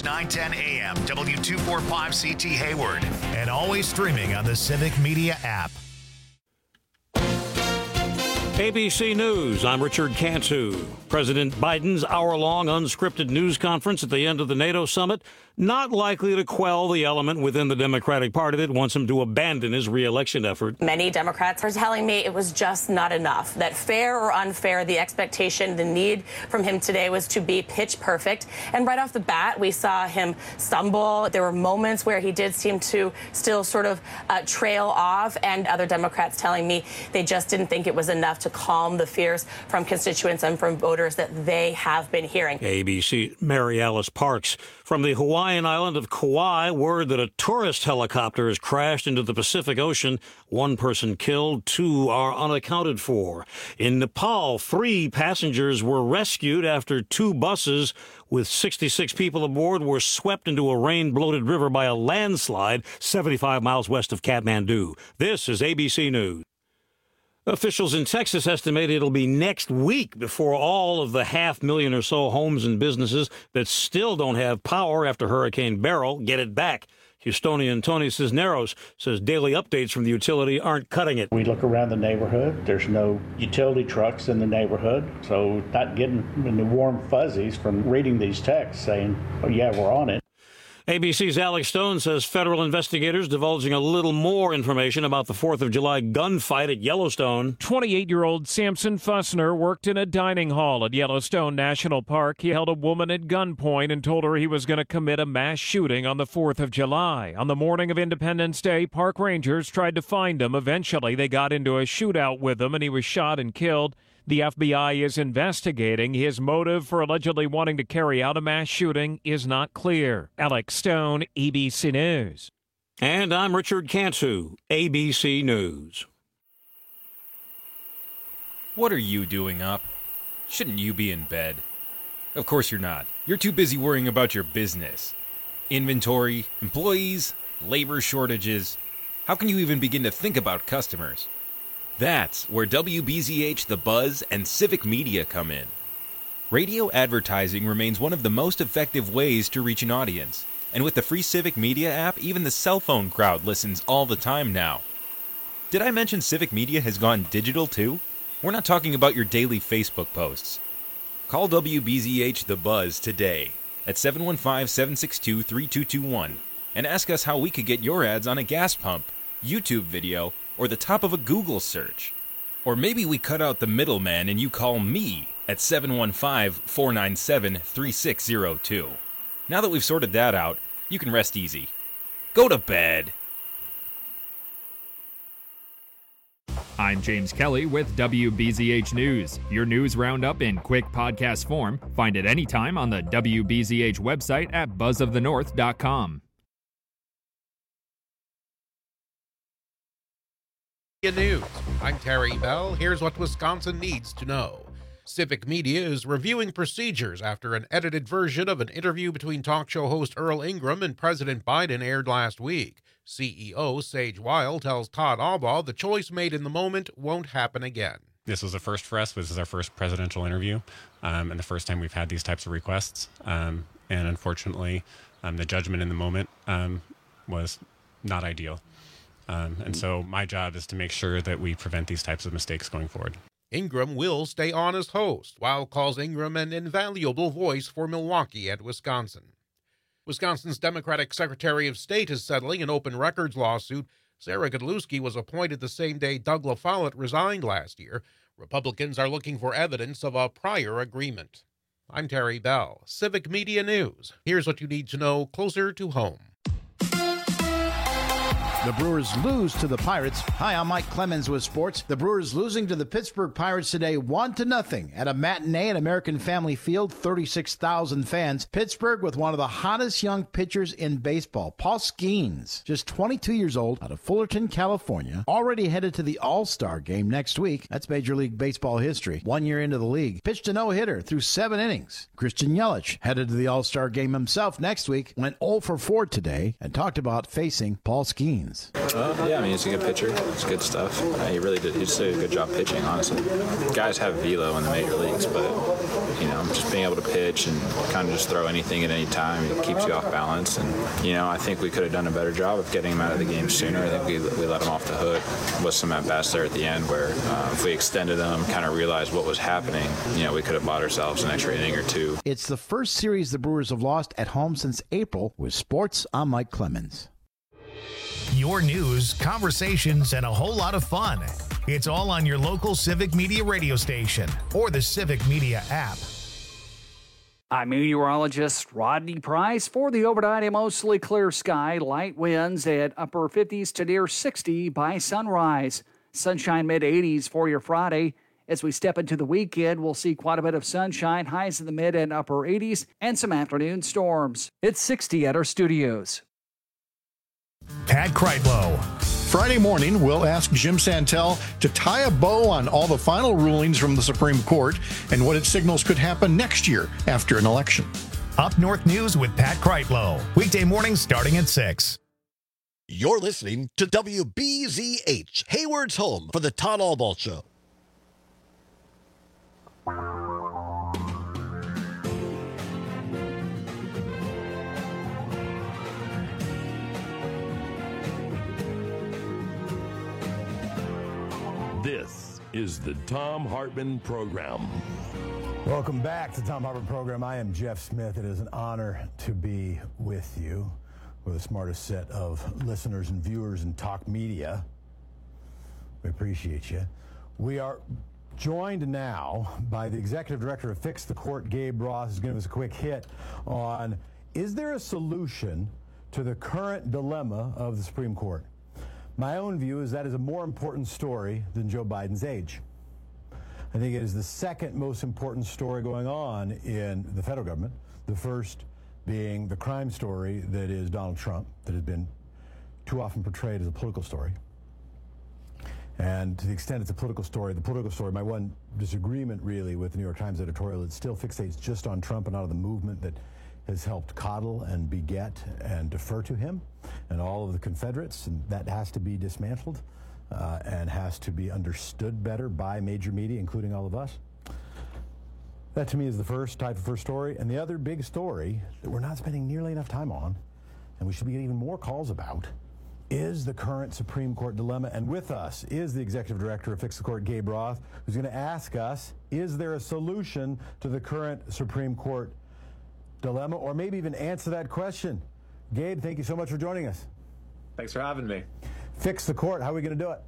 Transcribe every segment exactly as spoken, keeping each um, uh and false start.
nine ten A M, W two forty-five C T Hayward, and always streaming on the Civic Media app. A B C News, I'm Richard Cantu. President Biden's hour-long unscripted news conference at the end of the NATO summit not likely to quell the element within the Democratic Party that wants him to abandon his re-election effort. Many Democrats are telling me it was just not enough, that fair or unfair, the expectation, the need from him today was to be pitch perfect. And right off the bat, we saw him stumble. There were moments where he did seem to still sort of uh, trail off, and other Democrats telling me they just didn't think it was enough to calm the fears from constituents and from voters that they have been hearing. A B C Mary Alice Parks. From the Hawaiian island of Kauai, word that a tourist helicopter has crashed into the Pacific Ocean. One person killed, two are unaccounted for. In Nepal, three passengers were rescued after two buses with sixty-six people aboard were swept into a rain-bloated river by a landslide seventy-five miles west of Kathmandu. This is A B C News. Officials in Texas estimate it'll be next week before all of the half million or so homes and businesses that still don't have power after Hurricane Beryl get it back. Houstonian Tony Cisneros says daily updates from the utility aren't cutting it. We look around the neighborhood. There's no utility trucks in the neighborhood, so not getting the warm fuzzies from reading these texts saying, oh, yeah, we're on it. A B C's Alex Stone says federal investigators divulging a little more information about the fourth of July gunfight at Yellowstone. twenty-eight-year-old Samson Fussner worked in a dining hall at Yellowstone National Park. He held a woman at gunpoint and told her he was going to commit a mass shooting on the fourth of July. On the morning of Independence Day, park rangers tried to find him. Eventually, they got into a shootout with him, and he was shot and killed. The F B I is investigating. His motive for allegedly wanting to carry out a mass shooting is not clear. Alex Stone, A B C News. And I'm Richard Cantu, A B C News. What are you doing up? Shouldn't you be in bed? Of course you're not. You're too busy worrying about your business. Inventory, employees, labor shortages. How can you even begin to think about customers? That's where W B Z H, The Buzz, and Civic Media come in. Radio advertising remains one of the most effective ways to reach an audience. And with the free Civic Media app, even the cell phone crowd listens all the time now. Did I mention Civic Media has gone digital too? We're not talking about your daily Facebook posts. Call W B Z H The Buzz today at seven one five, seven six two, three two two one and ask us how we could get your ads on a gas pump, YouTube video, or the top of a Google search. Or maybe we cut out the middleman and you call me at seven one five, four nine seven, three six zero two. Now that we've sorted that out, you can rest easy. Go to bed. I'm James Kelly with W B Z H News, your news roundup in quick podcast form. Find it anytime on the W B Z H website at buzz of the north dot com. News. I'm Terry Bell. Here's what Wisconsin needs to know. Civic Media is reviewing procedures after an edited version of an interview between talk show host Earl Ingram and President Biden aired last week. C E O Sage Weil tells Todd Albaugh the choice made in the moment won't happen again. This was a first for us. This is our first presidential interview, um, and the first time we've had these types of requests. Um, and unfortunately, um, the judgment in the moment um, was not ideal. Um, and so my job is to make sure that we prevent these types of mistakes going forward. Ingram will stay on as host, while calls Ingram an invaluable voice for Milwaukee and Wisconsin. Wisconsin's Democratic Secretary of State is settling an open records lawsuit. Sarah Godlewski was appointed the same day Doug LaFollette resigned last year. Republicans are looking for evidence of a prior agreement. I'm Terry Bell, Civic Media News. Here's what you need to know closer to home. The Brewers lose to the Pirates. Hi, I'm Mike Clemens with sports. The Brewers losing to the Pittsburgh Pirates today one to nothing at a matinee at American Family Field, thirty-six thousand fans. Pittsburgh with one of the hottest young pitchers in baseball, Paul Skeens, just twenty-two years old, out of Fullerton, California, already headed to the All-Star game next week. That's Major League Baseball history. One year into the league, pitched a no-hitter through seven innings. Christian Yelich headed to the All-Star game himself next week, went oh for four today, and talked about facing Paul Skeens. Clemens. Uh, yeah, I mean, he's a good pitcher. It's good stuff. Uh, he really did. He just did a good job pitching, honestly. Guys have velo in the major leagues, but, you know, just being able to pitch and kind of just throw anything at any time, it keeps you off balance. And, you know, I think we could have done a better job of getting him out of the game sooner. I think we, we let him off the hook with some at-bats there at the end where uh, if we extended them, kind of realized what was happening, you know, we could have bought ourselves an extra inning or two. It's the first series the Brewers have lost at home since April. With sports, I'm Mike Clemens. Your news, conversations, and a whole lot of fun. It's all on your local Civic Media radio station or the Civic Media app. I'm meteorologist Rodney Price. For the overnight, a mostly clear sky, light winds at upper fifties to near sixty by sunrise. Sunshine mid eighties for your Friday. As we step into the weekend, we'll see quite a bit of sunshine, highs in the mid and upper eighties, and some afternoon storms. It's sixty at our studios. Pat Kreitlow. Friday morning, we'll ask Jim Santel to tie a bow on all the final rulings from the Supreme Court and what it signals could happen next year after an election. Up North News with Pat Kreitlow. Weekday mornings starting at six. You're listening to W B Z H, Hayward's home for the Todd Albaugh Show. This is the Thom Hartmann Program. Welcome back to the Thom Hartmann Program. I am Jeff Smith. It is an honor to be with you. We're the smartest set of listeners and viewers in talk media. We appreciate you. We are joined now by the executive director of Fix the Court, Gabe Roth, who's going to give us a quick hit on, is there a solution to the current dilemma of the Supreme Court? My own view is that is a more important story than Joe Biden's age. I think it is the second most important story going on in the federal government, the first being the crime story that is Donald Trump, that has been too often portrayed as a political story. And to the extent it's a political story, the political story, my one disagreement really with the New York Times editorial, it still fixates just on Trump and not on the movement that has helped coddle and beget and defer to him and all of the Confederates, and that has to be dismantled uh, and has to be understood better by major media, including all of us. That to me is the first type of first story. And the other big story that we're not spending nearly enough time on, and we should be getting even more calls about, is the current Supreme Court dilemma. And with us is the executive director of Fix the Court, Gabe Roth, who's going to ask us, is there a solution to the current Supreme Court dilemma, or maybe even answer that question? Gabe, thank you so much for joining us. Thanks for having me. Fix the Court, how are we going to do it?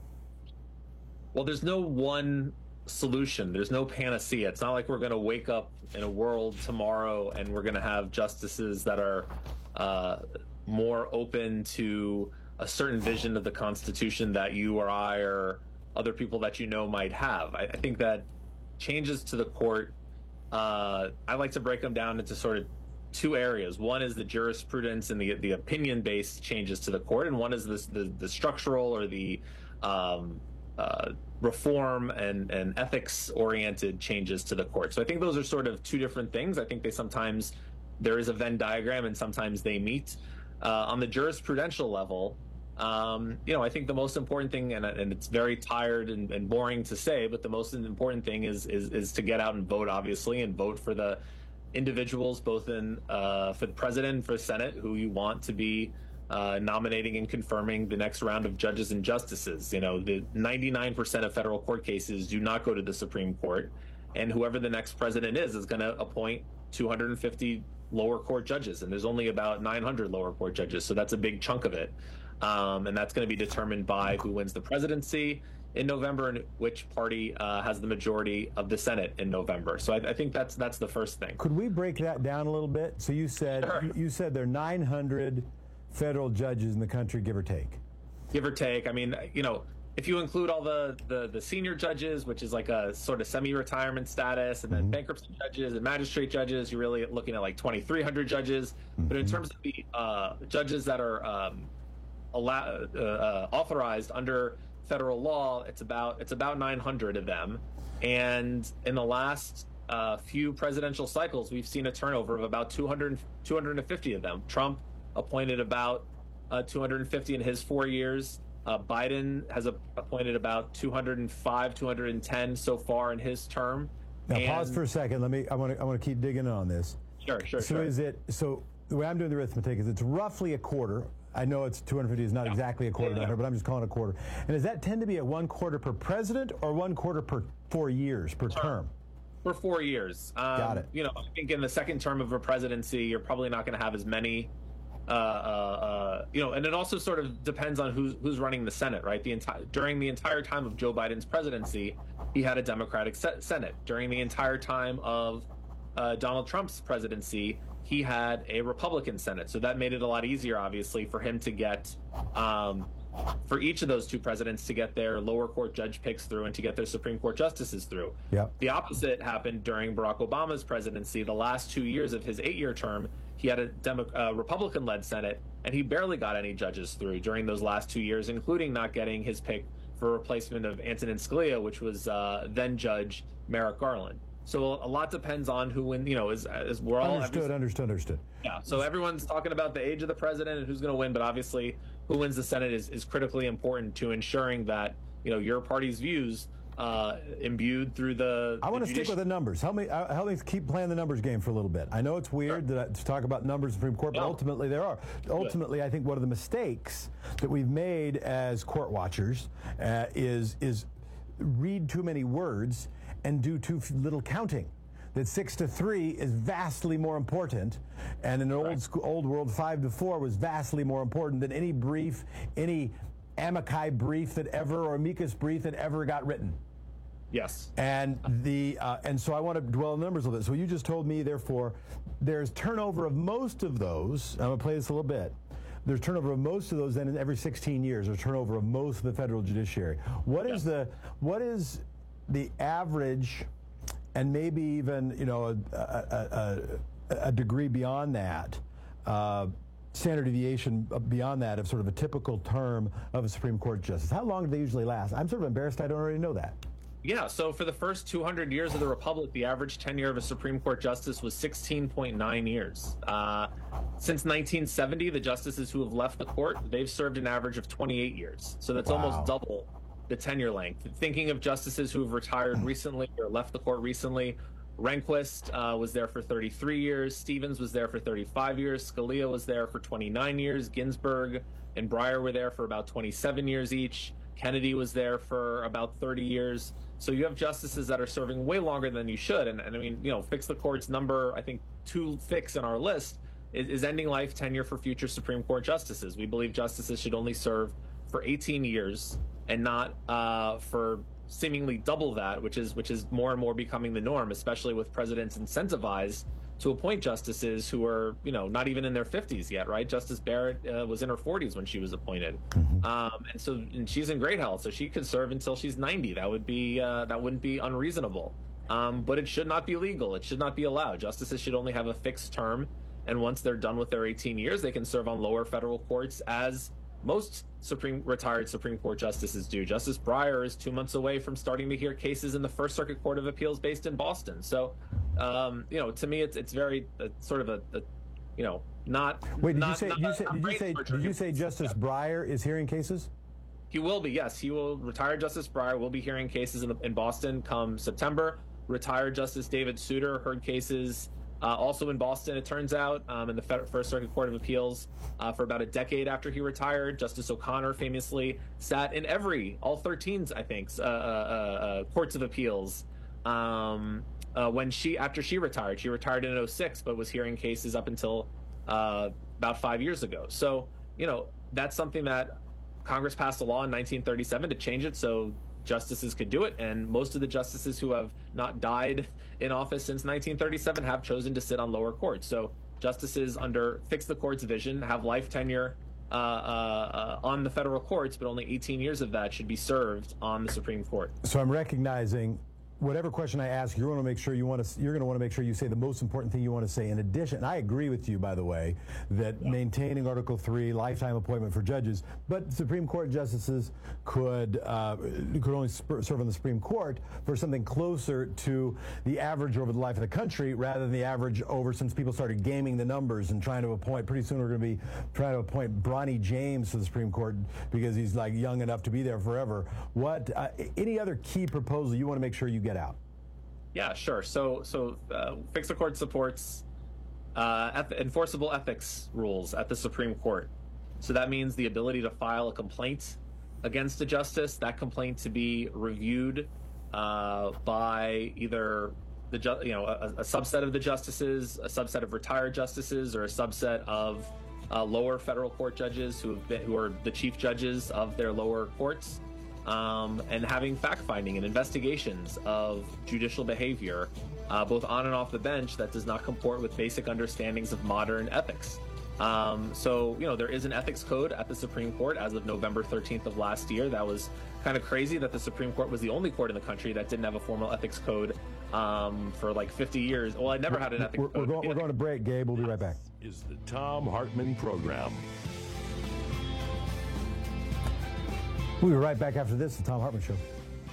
Well, there's no one solution. There's no panacea. It's not like we're going to wake up in a world tomorrow and we're going to have justices that are uh, more open to a certain vision of the Constitution that you or I or other people that you know might have. I, I think that changes to the court, uh, I like to break them down into sort of two areas. One is the jurisprudence and the the opinion-based changes to the court, and one is this, the the structural or the um, uh, reform and, and ethics-oriented changes to the court. So I think those are sort of two different things. I think they sometimes, there is a Venn diagram, and sometimes they meet. Uh, on the jurisprudential level, um, you know, I think the most important thing, and, and it's very tired and, and boring to say, but the most important thing is, is is to get out and vote, obviously, and vote for the individuals, both in uh, for the president and for the Senate, who you want to be uh, nominating and confirming the next round of judges and justices. You know, the ninety-nine percent of federal court cases do not go to the Supreme Court, and whoever the next president is is going to appoint two hundred fifty lower court judges, and there's only about nine hundred lower court judges, so that's a big chunk of it. Um, and that's going to be determined by who wins the presidency in November and which party uh, has the majority of the Senate in November. So I, I think that's that's the first thing. Could we break that down a little bit? So you said Sure. you said there are nine hundred federal judges in the country, give or take. Give or take. I mean, you know, if you include all the, the, the senior judges, which is like a sort of semi-retirement status, and then mm-hmm. bankruptcy judges and magistrate judges, you're really looking at like twenty-three hundred judges. Mm-hmm. But in terms of the uh, judges that are um, allow, uh, uh, authorized under federal law, it's about it's about nine hundred of them. And in the last uh, few presidential cycles, we've seen a turnover of about two hundred, two hundred fifty of them. Trump appointed about uh, two hundred fifty in his four years. Uh, Biden has a, appointed about two hundred five, two hundred ten so far in his term. Now, and, pause for a second. Let me. I want to. I want to keep digging on this. Sure, sure. So sure. is it? So the way I'm doing the arithmetic is it's roughly a quarter. I know it's two hundred fifty is not yeah. exactly a quarter yeah. number, but I'm just calling it a quarter. And does that tend to be a one quarter per president or one quarter per four years per term? term? For four years. Um, Got it. You know, I think in the second term of a presidency, you're probably not going to have as many. Uh, uh, uh, you know, and it also sort of depends on who's who's running the Senate, right? The entire during the entire time of Joe Biden's presidency, he had a Democratic se- Senate. During the entire time of uh, Donald Trump's presidency, he had a Republican Senate. So that made it a lot easier, obviously, for him to get, um, for each of those two presidents to get their lower court judge picks through and to get their Supreme Court justices through. Yep. The opposite happened during Barack Obama's presidency. The last two years of his eight-year term, he had a Demo- uh, Republican-led Senate, and he barely got any judges through during those last two years, including not getting his pick for replacement of Antonin Scalia, which was uh, then Judge Merrick Garland. So a lot depends on who win. You know, is as we're all understood, understood, understood. Yeah. So everyone's talking about the age of the president and who's going to win, but obviously, who wins the Senate is, is critically important to ensuring that you know your party's views uh, imbued through the. I want to stick with the numbers. Help me, uh, help me keep playing the numbers game for a little bit. I know it's weird sure. that I, to talk about numbers in the Supreme Court, but no. ultimately there are. Ultimately, Good. I think one of the mistakes that we've made as court watchers uh, is is read too many words and do too little counting. That six to three is vastly more important, and in an old school, old world, five to four was vastly more important than any brief, any amici brief that ever or amicus brief that ever got written. Yes. And the uh, and so I want to dwell on the numbers a little bit. So you just told me, therefore, there's turnover of most of those. I'm going to play this a little bit. There's turnover of most of those. Then in every sixteen years, there's turnover of most of the federal judiciary. What is the what is the average, and maybe even you know a, a, a, a degree beyond that, uh, standard deviation beyond that of sort of a typical term of a Supreme Court justice? How long do they usually last? I'm sort of embarrassed I don't already know that. Yeah, so for the first two hundred years of the Republic, the average tenure of a Supreme Court justice was sixteen point nine years. Uh, since nineteen seventy, the justices who have left the court, they've served an average of twenty-eight years. So that's wow. almost double the tenure length. Thinking of justices who have retired recently or left the court recently, Rehnquist uh, was there for thirty-three years, Stevens was there for thirty-five years, Scalia was there for twenty-nine years, Ginsburg and Breyer were there for about twenty-seven years each, Kennedy was there for about thirty years. So you have justices that are serving way longer than you should. And, and I mean, you know, Fix the Court's number, I think two fix in our list, is, is ending life tenure for future Supreme Court justices. We believe justices should only serve for eighteen years and not uh, for seemingly double that, which is which is more and more becoming the norm, especially with presidents incentivized to appoint justices who are, you know, not even in their fifties yet, right? Justice Barrett uh, was in her forties when she was appointed, mm-hmm. um, and so and she's in great health, so she could serve until she's ninety. That would be uh, that wouldn't be unreasonable, um, but it should not be legal. It should not be allowed. Justices should only have a fixed term, and once they're done with their eighteen years, they can serve on lower federal courts as most Supreme retired Supreme Court justices do. Justice Breyer is two months away from starting to hear cases in the First Circuit Court of Appeals based in Boston. So, um, you know, to me, it's it's very uh, sort of a, a, you know, not. Wait, did not, you say? Not, Did you say? Did you say, did you say Justice yeah. Breyer is hearing cases? He will be. Yes, he will. Retired Justice Breyer will be hearing cases in, the, in Boston come September. Retired Justice David Souter heard cases. Uh, also in Boston, it turns out, um, in the First Circuit Court of Appeals uh, for about a decade after he retired. Justice O'Connor famously sat in every, all thirteen, I think, uh, uh, uh, courts of appeals um, uh, when she, after she retired. She retired in oh six, but was hearing cases up until uh, about five years ago. So, you know, that's something that Congress passed a law in nineteen thirty-seven to change it so justices could do it, and most of the justices who have not died in office since nineteen thirty-seven have chosen to sit on lower courts. So justices under Fix the Court's vision have life tenure uh, uh, uh, on the federal courts, but only eighteen years of that should be served on the Supreme Court. So I'm recognizing whatever question I ask, you're going to make sure you want to. You're going to want to make sure you say the most important thing you want to say. In addition, and I agree with you, by the way, that yeah. maintaining Article three, lifetime appointment for judges, but Supreme Court justices could uh, could only sp- serve on the Supreme Court for something closer to the average over the life of the country, rather than the average over since people started gaming the numbers and trying to appoint. Pretty soon we're going to be trying to appoint Bronny James to the Supreme Court because he's like young enough to be there forever. What uh, any other key proposal you want to make sure you get out? Yeah, sure. So, so uh, Fix the Court supports uh, eth- enforceable ethics rules at the Supreme Court. So that means the ability to file a complaint against a justice, that complaint to be reviewed uh, by either the ju- you know a, a subset of the justices, a subset of retired justices, or a subset of uh, lower federal court judges who have been, who are the chief judges of their lower courts. Um, and having fact-finding and investigations of judicial behavior, uh, both on and off the bench, that does not comport with basic understandings of modern ethics. Um, so, you know, there is an ethics code at the Supreme Court as of November thirteenth of last year. That was kind of crazy that the Supreme Court was the only court in the country that didn't have a formal ethics code um, for like fifty years. Well, I never had an ethics we're, code. We're going, we're going to break, Gabe. We'll be right back. Is the Thom Hartmann Program. We'll be right back after this, the Thom Hartmann Show.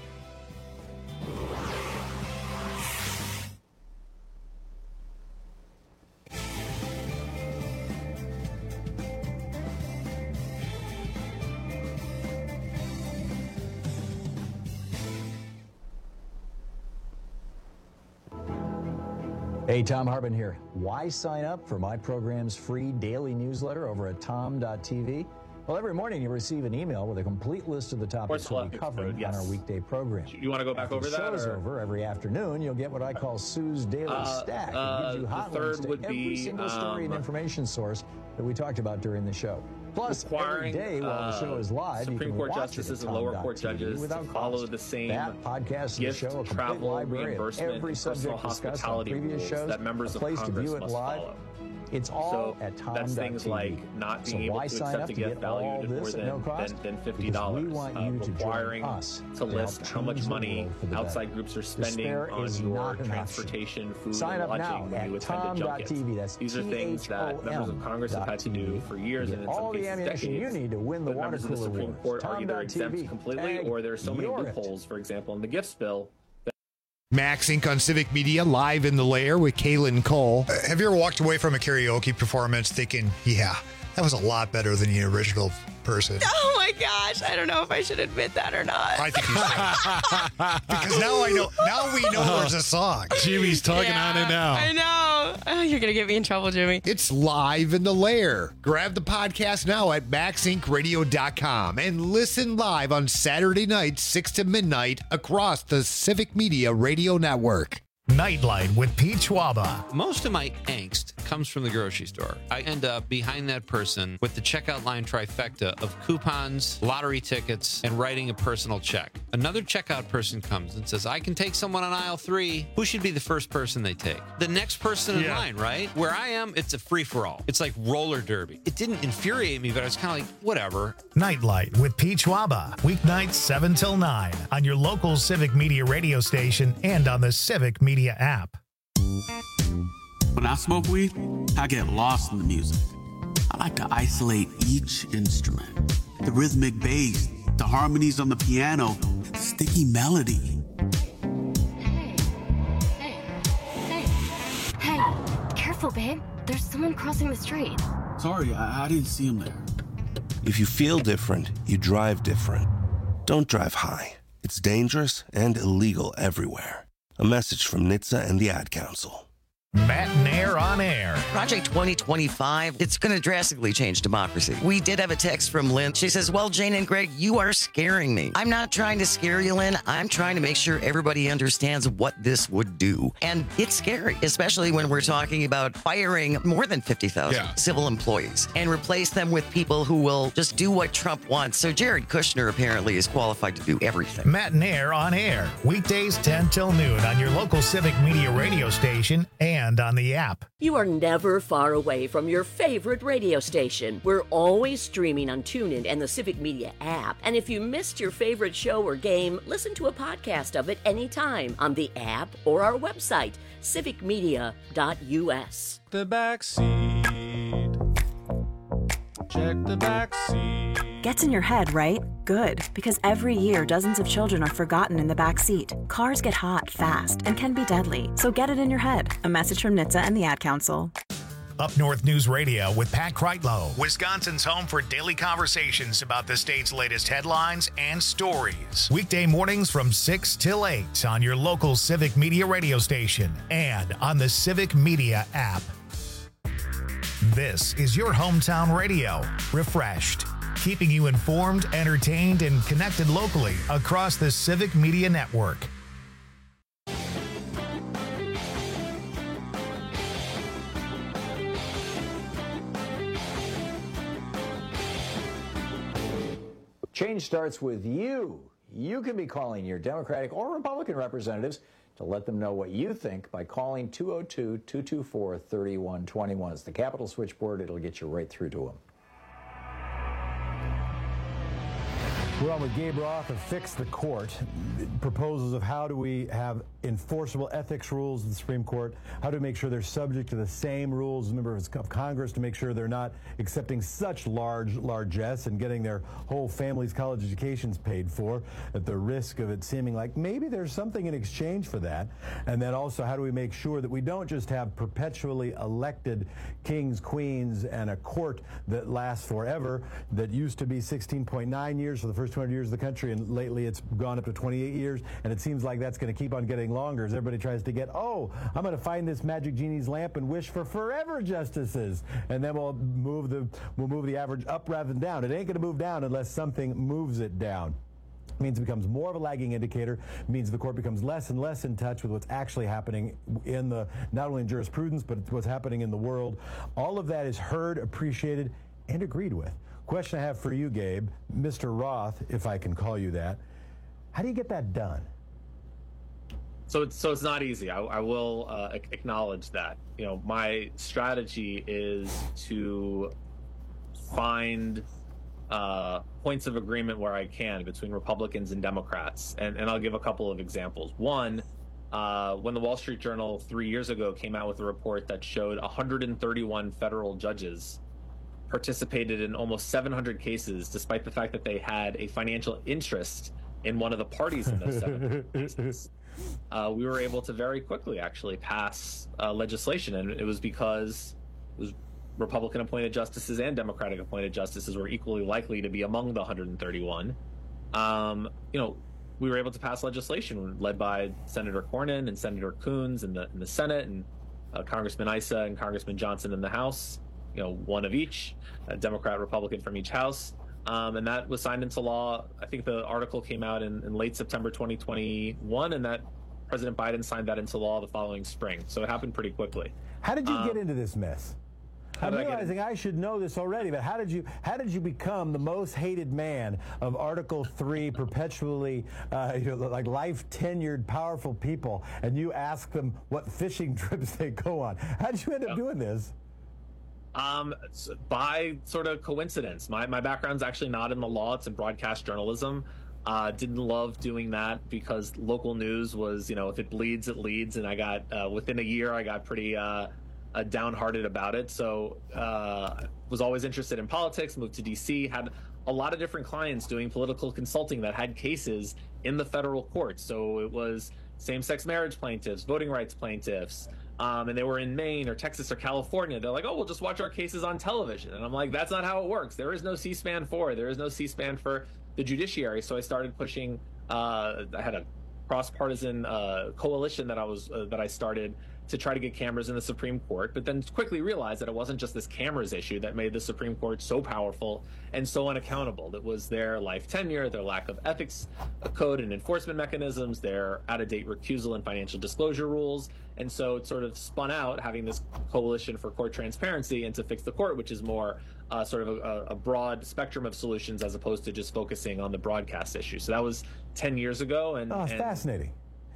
Hey, Thom Hartmann here. Why sign up for my program's free daily newsletter over at tom dot t v? Well, every morning you receive an email with a complete list of the topics we'll be covering yes. on our weekday program. You want to go back After over the that? Show's or? over every afternoon. You'll get what I call Sue's Daily uh, Stack. Uh, it gives you hot the third links to would every be, single story um, and information source that we talked about during the show. Plus, every day while the show is live, Supreme you can Court watch justices it and lower court judges without follow cost. the same that podcast gift, the show, a travel, library reimbursement, every and subject personal discussed on hospitality previous rules shows, that members a of place Congress to view it must live. follow. It's all so at tom dot t v. that's things like not being so able why to sign accept up a to gift get all valued more this than, at no cost? than, than fifty dollars. We want uh, you to requiring join us to to list how much change the money world for the outside better. groups are spending Despair on is your not an transportation, option. food, Sign and up lodging now when you at attend a tom dot junket. t v. That's These are things that members of Congress have had to do for years, and in some all the cases ammunition decades. you need to win the but water members of the cooler Supreme wars. Court are tom either dot t v. exempt completely, Tag or there are so many your it. loopholes. For example, in the gifts bill. Max Incorporated on Civic Media, live in the lair with Kaylin Cole. Uh, have you ever walked away from a karaoke performance thinking, yeah, that was a lot better than the original person? Oh my gosh, I don't know if I should admit that or not. I think you should. Because now I know, now we know there's a song. Jimmy's talking yeah, on it now. I know. Oh, you're going to get me in trouble, Jimmy. It's live in the lair. Grab the podcast now at max inc radio dot com and listen live on Saturday nights, six to midnight, across the Civic Media Radio Network. Nightlight with Pete Schwaba. Most of my angst comes from the grocery store. I end up behind that person with the checkout line trifecta of coupons, lottery tickets, and writing a personal check. Another checkout person comes and says, I can take someone on aisle three. Who should be the first person they take? The next person in Yeah. line, right? Where I am, it's a free-for-all. It's like roller derby. It didn't infuriate me, but I was kind of like, whatever. Nightlight with Pete Schwaba. Weeknights seven till nine on your local Civic Media radio station and on the Civic Media app. When I smoke weed, I get lost in the music. I like to isolate each instrument. The rhythmic bass, the harmonies on the piano, the sticky melody. Hey, hey, hey, careful, babe. There's someone crossing the street. Sorry, I, I didn't see him there. If you feel different, you drive different. Don't drive high. It's dangerous and illegal everywhere. A message from N H T S A and the Ad Council. Matt Nair on air. Project twenty twenty-five, it's going to drastically change democracy. We did have a text from Lynn. She says, well, Jane and Greg, you are scaring me. I'm not trying to scare you, Lynn. I'm trying to make sure everybody understands what this would do. And it's scary, especially when we're talking about firing more than fifty thousand Yeah. civil employees and replace them with people who will just do what Trump wants. So Jared Kushner apparently is qualified to do everything. Matt Nair on air. Weekdays ten till noon on your local Civic Media radio station and and on the app. You are never far away from your favorite radio station. We're always streaming on TuneIn and the Civic Media app. And if you missed your favorite show or game, listen to a podcast of it anytime on the app or our website, civic media dot u s. The back seat. Check the back seat. Gets in your head, right? Good, because every year dozens of children are forgotten in the back seat. Cars get hot fast and can be deadly, so get it in your head. A message from N H T S A and the Ad Council. Up North News Radio with Pat Kreitlow, Wisconsin's home for daily conversations about the state's latest headlines and stories. Weekday mornings from six till eight on your local Civic Media radio station and on the Civic Media app. This is your hometown radio, refreshed, keeping you informed, entertained, and connected locally across the Civic Media Network. Change starts with you. You can be calling your Democratic or Republican representatives to let them know what you think by calling two oh two, two two four, three one two one. It's the Capitol switchboard. It'll get you right through to them. We're on with Gabe Roth of Fix the Court. Proposals of how do we have enforceable ethics rules in the Supreme Court, how to make sure they're subject to the same rules as members of Congress to make sure they're not accepting such large largesse and getting their whole family's college educations paid for at the risk of it seeming like maybe there's something in exchange for that. And then also, how do we make sure that we don't just have perpetually elected kings, queens, and a court that lasts forever, that used to be sixteen point nine years for the first two hundred years of the country, and lately it's gone up to twenty-eight years, and it seems like that's going to keep on getting longer as everybody tries to get, oh, I'm going to find this magic genie's lamp and wish for forever justices, and then we'll move the we'll move the average up rather than down. It ain't going to move down unless something moves it down. It means it becomes more of a lagging indicator. It means the court becomes less and less in touch with what's actually happening in the, not only in jurisprudence, but what's happening in the world. All of that is heard, appreciated, and agreed with. Question I have for you, Gabe, Mister Roth, if I can call you that. How do you get that done? So it's so it's not easy. I, I will uh, acknowledge that. You know, my strategy is to find uh, points of agreement where I can between Republicans and Democrats, and and I'll give a couple of examples. One, uh, when the Wall Street Journal three years ago came out with a report that showed one hundred thirty-one federal judges participated in almost seven hundred cases, despite the fact that they had a financial interest in one of the parties in those seven hundred cases. Uh, we were able to very quickly actually pass uh, legislation, and it was because it was Republican appointed justices and Democratic appointed justices were equally likely to be among the one hundred thirty-one. Um, you know, we were able to pass legislation led by Senator Cornyn and Senator Coons in the in the Senate, and uh, Congressman Issa and Congressman Johnson in the House. You know, one of each, a Democrat, Republican from each house. Um, and that was signed into law. I think the article came out in, in late September twenty twenty-one, and that President Biden signed that into law the following spring. So it happened pretty quickly. How did you um, get into this mess? I'm realizing I, I should know this already, but how did you how did you become the most hated man of Article Three, perpetually uh, you know, like life tenured, powerful people, and you ask them what fishing trips they go on? How did you end up yeah. doing this? Um, by sort of coincidence. My my background's actually not in the law; it's in broadcast journalism. Uh, didn't love doing that because local news was, you know, if it bleeds, it leads, and I got uh, within a year, I got pretty uh, uh, downhearted about it. So uh, was always interested in politics. Moved to D C. Had a lot of different clients doing political consulting that had cases in the federal courts. So it was same-sex marriage plaintiffs, voting rights plaintiffs. Um, and they were in Maine or Texas or California. They're like, oh, we'll just watch our cases on television. And I'm like, that's not how it works. There is no C-SPAN for. There is no C-SPAN for the judiciary. So I started pushing. Uh, I had a cross-partisan uh, coalition that I was uh, that I started to try to get cameras in the Supreme Court, but then quickly realized that it wasn't just this cameras issue that made the Supreme Court so powerful and so unaccountable. That was their life tenure, their lack of ethics code and enforcement mechanisms, their out-of-date recusal and financial disclosure rules. And so it sort of spun out having this coalition for court transparency and to fix the court, which is more uh, sort of a, a broad spectrum of solutions as opposed to just focusing on the broadcast issue. So that was ten years ago. And, oh, it's and fascinating.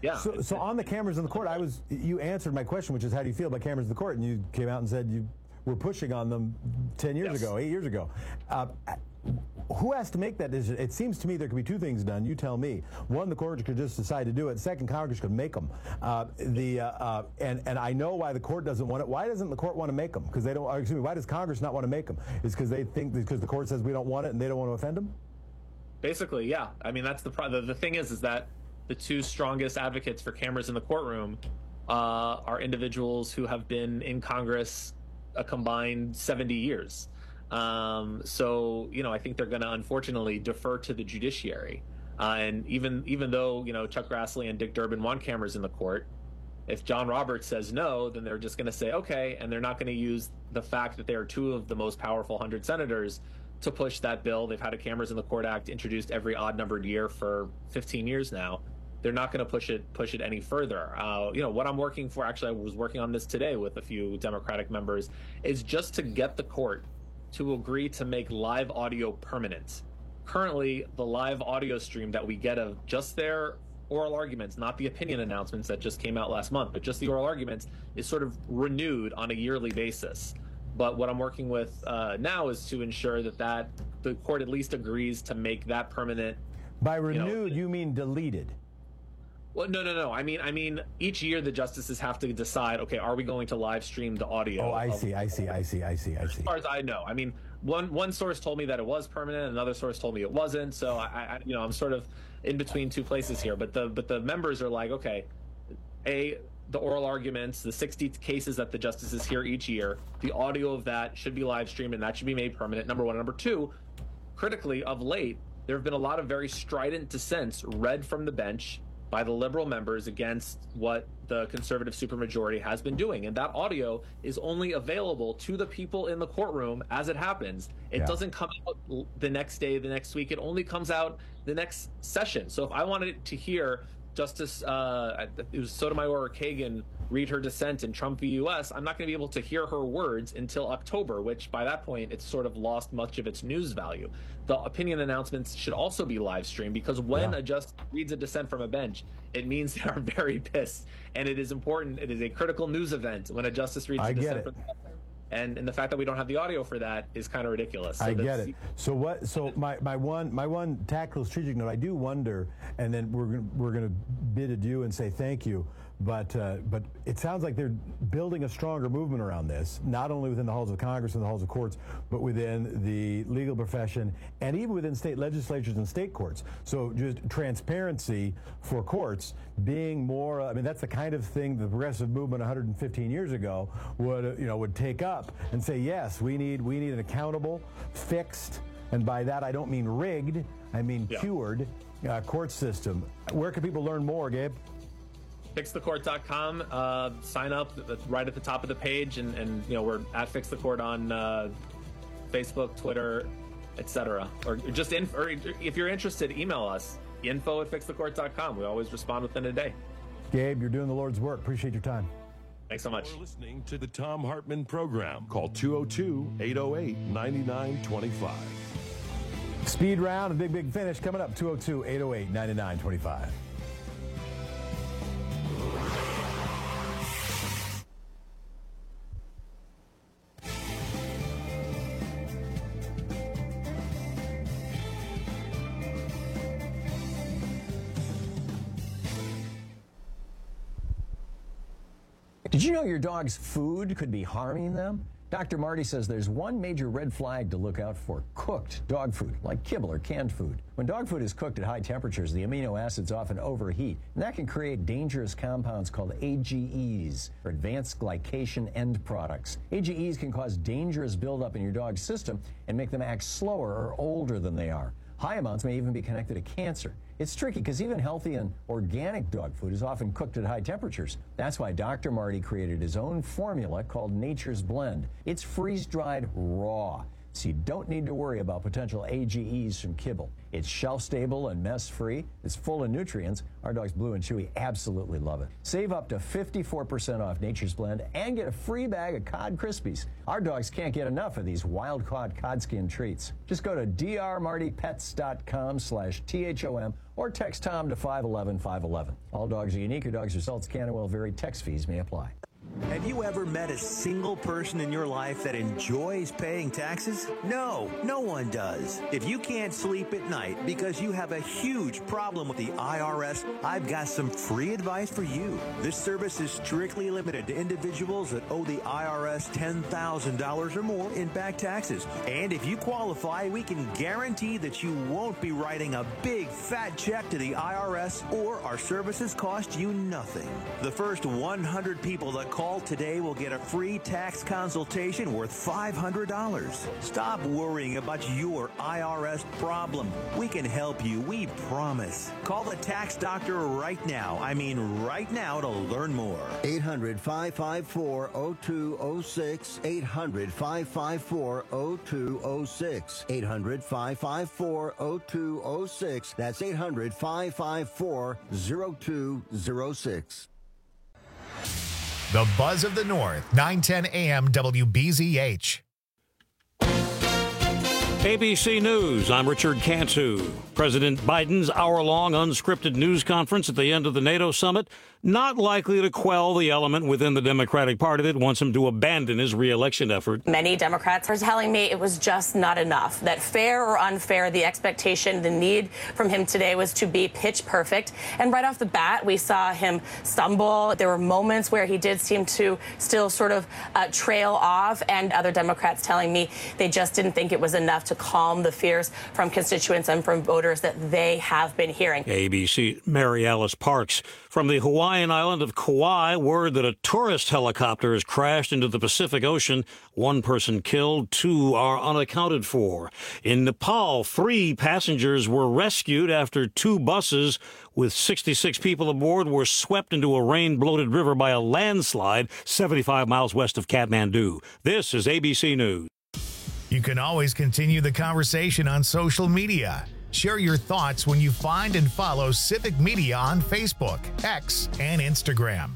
Yeah. So, so on the cameras in the court, I was you answered my question, which is how do you feel about cameras in the court? And you came out and said you were pushing on them ten years yes. ago, eight years ago. Uh, who has to make that decision? It seems to me there could be two things done. You tell me. One, the court could just decide to do it. Second, Congress could make them. Uh, the uh, uh, and and I know why the court doesn't want it. Why doesn't the court want to make them? Because they don't. Excuse me. Why does Congress not want to make them? Is because they think because the court says we don't want it and they don't want to offend them? Basically, yeah. I mean, that's the pro- the, the thing is, is that the two strongest advocates for cameras in the courtroom uh, are individuals who have been in Congress a combined seventy years. Um, so, you know, I think they're going to unfortunately defer to the judiciary. Uh, and even even though, you know, Chuck Grassley and Dick Durbin want cameras in the court, if John Roberts says no, then they're just going to say, okay, and they're not going to use the fact that they are two of the most powerful one hundred senators to push that bill. They've had a Cameras in the Court Act introduced every odd-numbered year for fifteen years now. They're not going to push it push it any further. Uh, you know, what I'm working for, actually, I was working on this today with a few Democratic members, is just to get the court to agree to make live audio permanent. Currently, the live audio stream that we get of just their oral arguments, not the opinion announcements that just came out last month, but just the oral arguments, is sort of renewed on a yearly basis. But what I'm working with uh, now is to ensure that, that the court at least agrees to make that permanent. By renewed, you, know, you mean deleted? Well, no, no, no. I mean, I mean, each year the justices have to decide, okay, are we going to live stream the audio? Oh, I see, I see, I see, I see, I see. As far as I know, I mean, one one source told me that it was permanent, another source told me it wasn't. So I, I you know, I'm sort of in between two places here. But the but the members are like, okay, a the oral arguments, the sixty cases that the justices hear each year, the audio of that should be live streamed and that should be made permanent. Number one. Number two, critically, of late, there have been a lot of very strident dissents read from the bench by the liberal members against what the conservative supermajority has been doing. And that audio is only available to the people in the courtroom as it happens. It yeah. doesn't come out the next day, the next week. It only comes out the next session. So if I wanted to hear Justice, uh, it was Sotomayor Kagan read her dissent in Trump v. U S, I'm not going to be able to hear her words until October, which by that point, it's sort of lost much of its news value. The opinion announcements should also be live streamed because when yeah. a justice reads a dissent from a bench, it means they are very pissed. And it is important. It is a critical news event when a justice reads I a get dissent it. from the bench. And, and the fact that we don't have the audio for that is kind of ridiculous. So I get it. So what? So my, my one my one tactical strategic note. I do wonder, and then we're gonna, we're going to bid adieu and say thank you. But uh, but it sounds like they're building a stronger movement around this, not only within the halls of Congress and the halls of courts, but within the legal profession and even within state legislatures and state courts. So just transparency for courts being more. I mean, that's the kind of thing the progressive movement one hundred fifteen years ago would you know would take up and say, yes, we need we need an accountable, fixed, and by that I don't mean rigged, I mean yeah. cured uh, court system. Where can people learn more, Gabe? fix the court dot com. Uh, sign up right at the top of the page, and, and you know we're at Fix the Court on uh, Facebook, Twitter, et cetera. Or just in, or if you're interested, email us info at fix the court dot com. We always respond within a day. Gabe, you're doing the Lord's work. Appreciate your time. Thanks so much. You're listening to the Thom Hartmann Program. Call two oh two, eight oh eight, nine nine two five. Speed round and big, big finish coming up. two oh two, eight oh eight, nine nine two five. Did you know your dog's food could be harming them? Doctor Marty says there's one major red flag to look out for: cooked dog food, like kibble or canned food. When dog food is cooked at high temperatures, the amino acids often overheat, and that can create dangerous compounds called A G Es, or advanced glycation end products. A G Es can cause dangerous buildup in your dog's system and make them act slower or older than they are. High amounts may even be connected to cancer. It's tricky because even healthy and organic dog food is often cooked at high temperatures. That's why Doctor Marty created his own formula called Nature's Blend. It's freeze-dried raw. so you don't need to worry about potential A G Es from kibble. It's shelf-stable and mess-free. It's full of nutrients. Our dogs Blue and Chewy absolutely love it. Save up to fifty-four percent off Nature's Blend and get a free bag of Cod Krispies. Our dogs can't get enough of these wild-caught cod skin treats. Just go to drmartypets.com slash THOM or text Tom to five one one five one one. All dogs are unique. Your dog's results can and will vary. Text fees may apply. Have you ever met a single person in your life that enjoys paying taxes? No, no one does. If you can't sleep at night because you have a huge problem with the I R S, I've got some free advice for you. This service is strictly limited to individuals that owe the I R S ten thousand dollars or more in back taxes. And if you qualify, we can guarantee that you won't be writing a big fat check to the I R S, or our services cost you nothing. The first one hundred people that call today will get a free tax consultation worth five hundred dollars. Stop worrying about your I R S problem. We can help you, we promise. Call the tax doctor right now. I mean right now to learn more. eight hundred, five five four, oh two oh six. eight hundred, five five four, oh two oh six. eight hundred, five five four, oh two oh six. That's eight hundred, five five four, oh two oh six. The Buzz of the North, nine ten A M W B Z H. A B C News, I'm Richard Cantu. President Biden's hour-long unscripted news conference at the end of the NATO summit not likely to quell the element within the Democratic Party that wants him to abandon his re-election effort. Many Democrats are telling me it was just not enough, that fair or unfair, the expectation, the need from him today was to be pitch perfect. And right off the bat, we saw him stumble. There were moments where he did seem to still sort of uh, trail off, and other Democrats telling me they just didn't think it was enough to calm the fears from constituents and from voters that they have been hearing. A B C Mary Alice Parks. From the Hawaiian island of Kauai, word that a tourist helicopter has crashed into the Pacific Ocean. One person killed, two are unaccounted for. In Nepal, three passengers were rescued after two buses with sixty-six people aboard were swept into a rain-bloated river by a landslide seventy-five miles west of Kathmandu. This is A B C News. You can always continue the conversation on social media. Share your thoughts when you find and follow Civic Media on Facebook, X, and Instagram.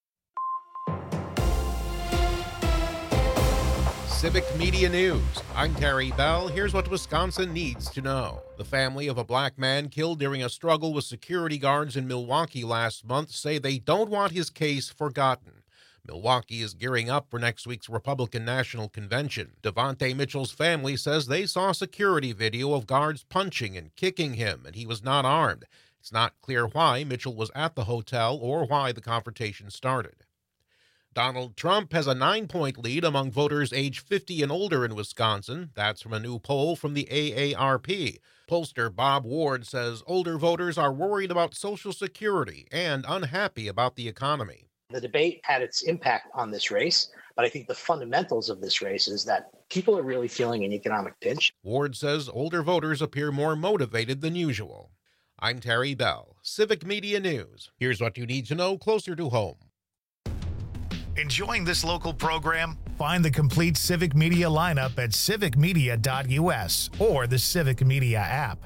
Civic Media News. I'm Terry Bell. Here's what Wisconsin needs to know. The family of a black man killed during a struggle with security guards in Milwaukee last month say they don't want his case forgotten. Milwaukee is gearing up for next week's Republican National Convention. Devontae Mitchell's family says they saw security video of guards punching and kicking him, and he was not armed. It's not clear why Mitchell was at the hotel or why the confrontation started. Donald Trump has a nine-point lead among voters age fifty and older in Wisconsin. That's from a new poll from the A A R P. Pollster Bob Ward says older voters are worried about Social Security and unhappy about the economy. The debate had its impact on this race, but I think the fundamentals of this race is that people are really feeling an economic pinch. Ward says older voters appear more motivated than usual. I'm Terry Bell, Civic Media News. Here's what you need to know closer to home. Enjoying this local program? Find the complete Civic Media lineup at civic media dot U S or the Civic Media app.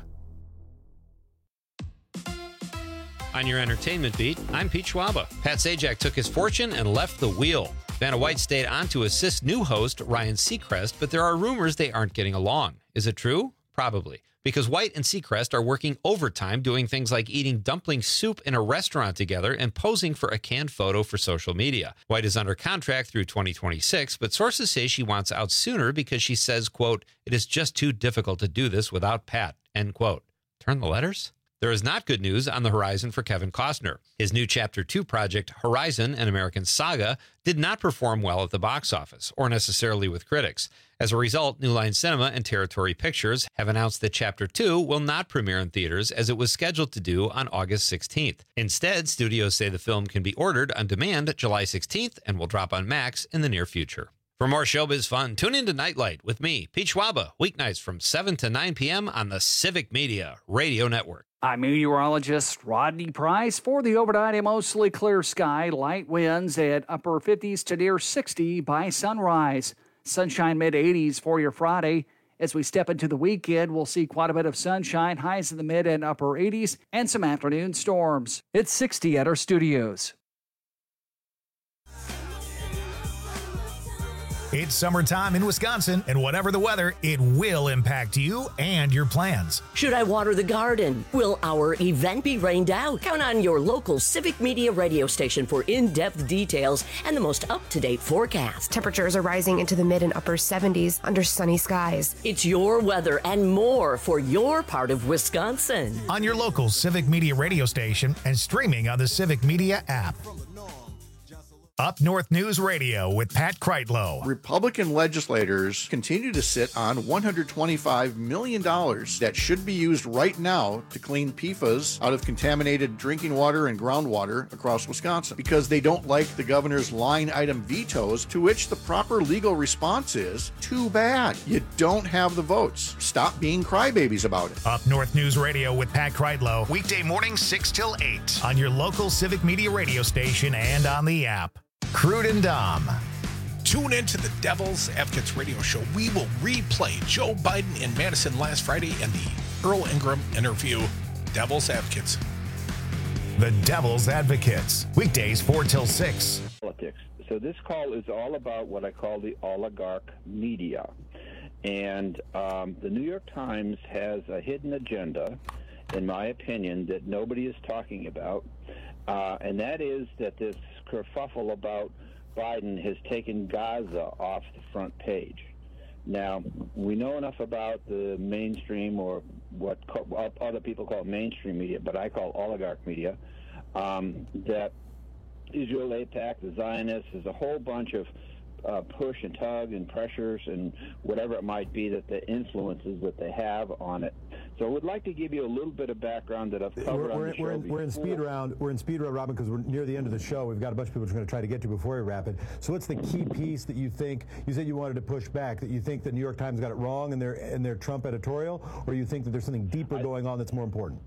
On your entertainment beat, I'm Pete Schwaba. Pat Sajak took his fortune and left the wheel. Vanna White stayed on to assist new host Ryan Seacrest, but there are rumors they aren't getting along. Is it true? Probably. Because White and Seacrest are working overtime doing things like eating dumpling soup in a restaurant together and posing for a canned photo for social media. White is under contract through twenty twenty-six, but sources say she wants out sooner because she says, quote, "It is just too difficult to do this without Pat," end quote. Turn the letters? There is not good news on the horizon for Kevin Costner. His new Chapter two project, Horizon, an American Saga, did not perform well at the box office, or necessarily with critics. As a result, New Line Cinema and Territory Pictures have announced that Chapter two will not premiere in theaters as it was scheduled to do on August sixteenth. Instead, studios say the film can be ordered on demand July sixteenth and will drop on Max in the near future. For more showbiz fun, tune in to Nightlight with me, Pete Schwaba, weeknights from seven to nine p.m. on the Civic Media Radio Network. I'm meteorologist Rodney Price. For the overnight, a mostly clear sky, light winds at upper fifties to near sixty by sunrise. Sunshine mid-eighties for your Friday. As we step into the weekend, we'll see quite a bit of sunshine, highs in the mid and upper eighties, and some afternoon storms. It's sixty at our studios. It's summertime in Wisconsin, and whatever the weather, it will impact you and your plans. Should I water the garden? Will our event be rained out? Count on your local Civic Media radio station for in-depth details and the most up-to-date forecast. Temperatures are rising into the mid and upper seventies under sunny skies. It's your weather and more for your part of Wisconsin. On your local Civic Media radio station and streaming on the Civic Media app. Up North News Radio with Pat Kreitlow. Republican legislators continue to sit on one hundred twenty-five million dollars that should be used right now to clean P F A S out of contaminated drinking water and groundwater across Wisconsin because they don't like the governor's line item vetoes, to which the proper legal response is, too bad. You don't have the votes. Stop being crybabies about it. Up North News Radio with Pat Kreitlow, weekday mornings six till eight on your local Civic Media radio station and on the app. Crude and Dom. Tune in to the Devil's Advocates radio show. We will replay Joe Biden in Madison last Friday and the Earl Ingram interview. Devil's Advocates. The Devil's Advocates. Weekdays four till six. Politics. So this call is all about what I call the oligarch media. And um, the New York Times has a hidden agenda, in my opinion, that nobody is talking about. Uh, and that is that this kerfuffle about Biden has taken Gaza off the front page. Now, we know enough about the mainstream, or what co- other people call mainstream media, but I call oligarch media, um, that Israel, AIPAC, the Zionists, there's a whole bunch of uh, push and tug and pressures and whatever it might be, that the influences that they have on it. So I would like to give you a little bit of background that I've covered we're, on we're, the show we're in, we're in speed round. We're in speed round, Robin, because we're near the end of the show. We've got a bunch of people we're going to try to get to before we wrap it. So what's the key piece that you think, you said you wanted to push back, that you think the New York Times got it wrong in their, in their Trump editorial, or you think that there's something deeper going on that's more important?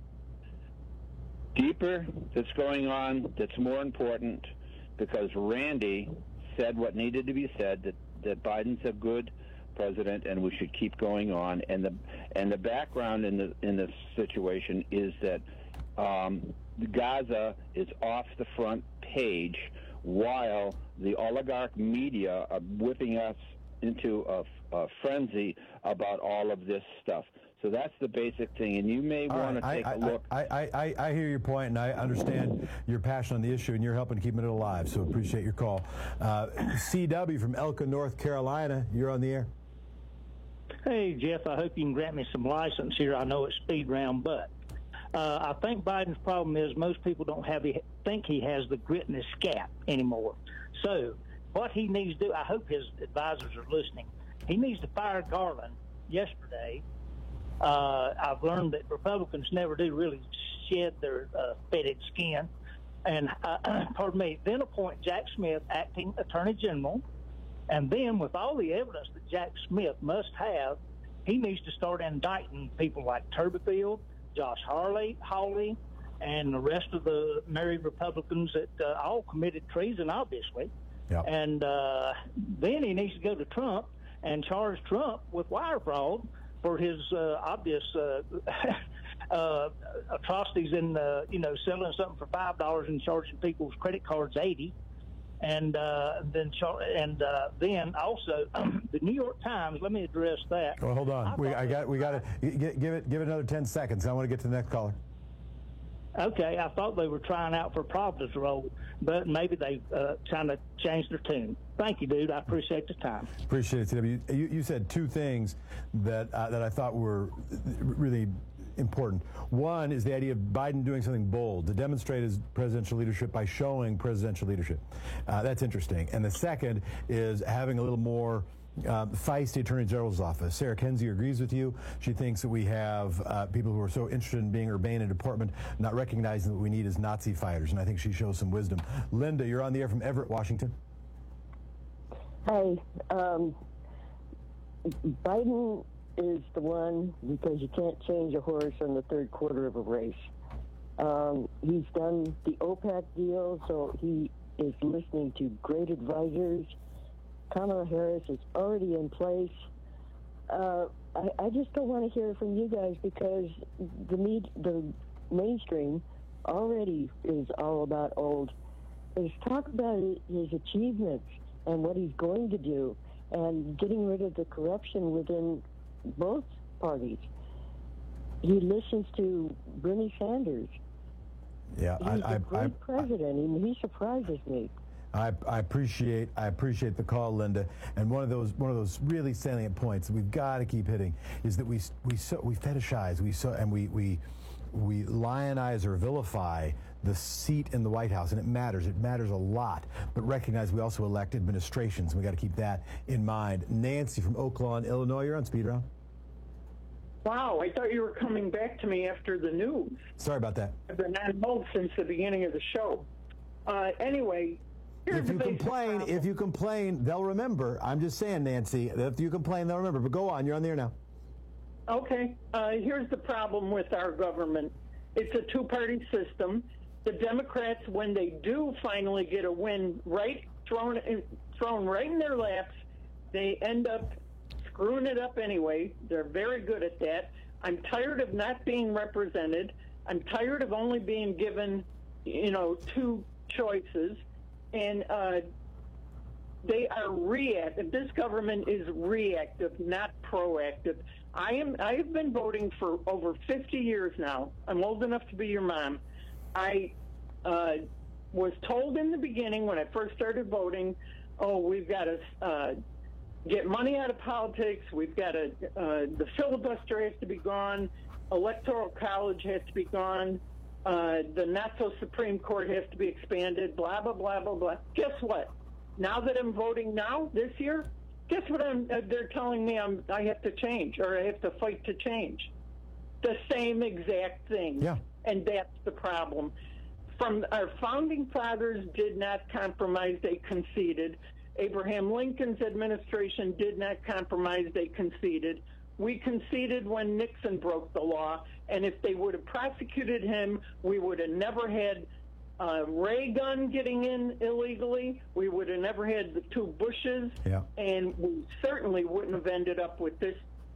Deeper that's going on that's more important, because Randy said what needed to be said, that, that Biden's a good president and we should keep going on. And the and the background in the in this situation is that um, Gaza is off the front page, while the oligarch media are whipping us into a, a frenzy about all of this stuff. So that's the basic thing, and you may want to take I, a look. I, I, I, I hear your point, and I understand your passion on the issue, and you're helping to keep it alive, so appreciate your call. Uh, C W from Elko, North Carolina, you're on the air. Hey, Jeff, I hope you can grant me some license here. I know it's speed round, but uh, I think Biden's problem is most people don't have think he has the grit in his scap anymore. So what he needs to do, I hope his advisors are listening, he needs to fire Garland yesterday. Uh, I've learned that Republicans never do really shed their uh, fetid skin. And, uh, pardon me, then appoint Jack Smith acting attorney general. And then with all the evidence that Jack Smith must have, he needs to start indicting people like Tuberville, Josh Hawley, Hawley, and the rest of the married Republicans that uh, all committed treason, obviously. Yep. And uh, then he needs to go to Trump and charge Trump with wire fraud for his uh, obvious uh, uh, atrocities in, uh, you know, selling something for five dollars and charging people's credit cards eighty, and uh, then char- and uh, then also the New York Times. Let me address that. Well, hold on. I we I got we got to give it give it another ten seconds. I want to get to the next caller. Okay, I thought they were trying out for Providence role, but maybe they uh, trying to change their tune. Thank you, dude. I appreciate the time. Appreciate it, C W. You, you said two things that uh, that I thought were really important. One is the idea of Biden doing something bold to demonstrate his presidential leadership by showing presidential leadership. Uh, that's interesting. And the second is having a little more Uh, feisty Attorney General's office. Sarah Kenzie agrees with you. She thinks that we have uh, people who are so interested in being urbane and deportment, not recognizing that what we need is Nazi fighters, and I think she shows some wisdom. Linda, you're on the air from Everett, Washington. Hey, um, Biden is the one, because you can't change a horse in the third quarter of a race. Um, he's done the OPEC deal, so he is listening to great advisors. Kamala Harris is already in place. uh, I, I just don't want to hear from you guys because the need, the mainstream already is all about old. Let's talk about his achievements and what he's going to do and getting rid of the corruption within both parties. He listens to Bernie Sanders. Yeah, He's I, a I, great I, president. He, he surprises me. I, I appreciate I appreciate the call, Linda. And one of those one of those really salient points that we've got to keep hitting is that we we so, we fetishize we so and we we we lionize or vilify the seat in the White House, and it matters. It matters a lot. But recognize we also elect administrations. And we got to keep that in mind. Nancy from Oak Lawn, Illinois, you're on Speed Round. Wow, I thought you were coming back to me after the news. Sorry about that. I've been on hold since the beginning of the show. Uh, anyway, here's If the you basic complain, problem. if you complain, they'll remember. I'm just saying, Nancy, if you complain, they'll remember. But go on, you're on the air now. Okay, uh, here's the problem with our government. It's a two-party system. The Democrats, when they do finally get a win right thrown in, thrown right in their laps, they end up screwing it up anyway. They're very good at that. I'm tired of not being represented. I'm tired of only being given, you know, two choices. And uh, they are reactive. This government is reactive, not proactive. I am. I have been voting for over fifty years now. I'm old enough to be your mom. I uh, was told in the beginning when I first started voting, oh, we've got to uh, get money out of politics. We've got to, uh, the filibuster has to be gone. Electoral college has to be gone. Uh, the not-so-Supreme Court has to be expanded, blah, blah, blah, blah, blah. Guess what? Now that I'm voting now, this year, guess what I'm, uh, they're telling me I'm, I have to change or I have to fight to change? The same exact thing. Yeah. And that's the problem. From our founding fathers did not compromise, they conceded. Abraham Lincoln's administration did not compromise, they conceded. We conceded when Nixon broke the law, and if they would have prosecuted him, we would have never had uh, Reagan getting in illegally. We would have never had the two Bushes, yeah. and we certainly wouldn't have ended up with this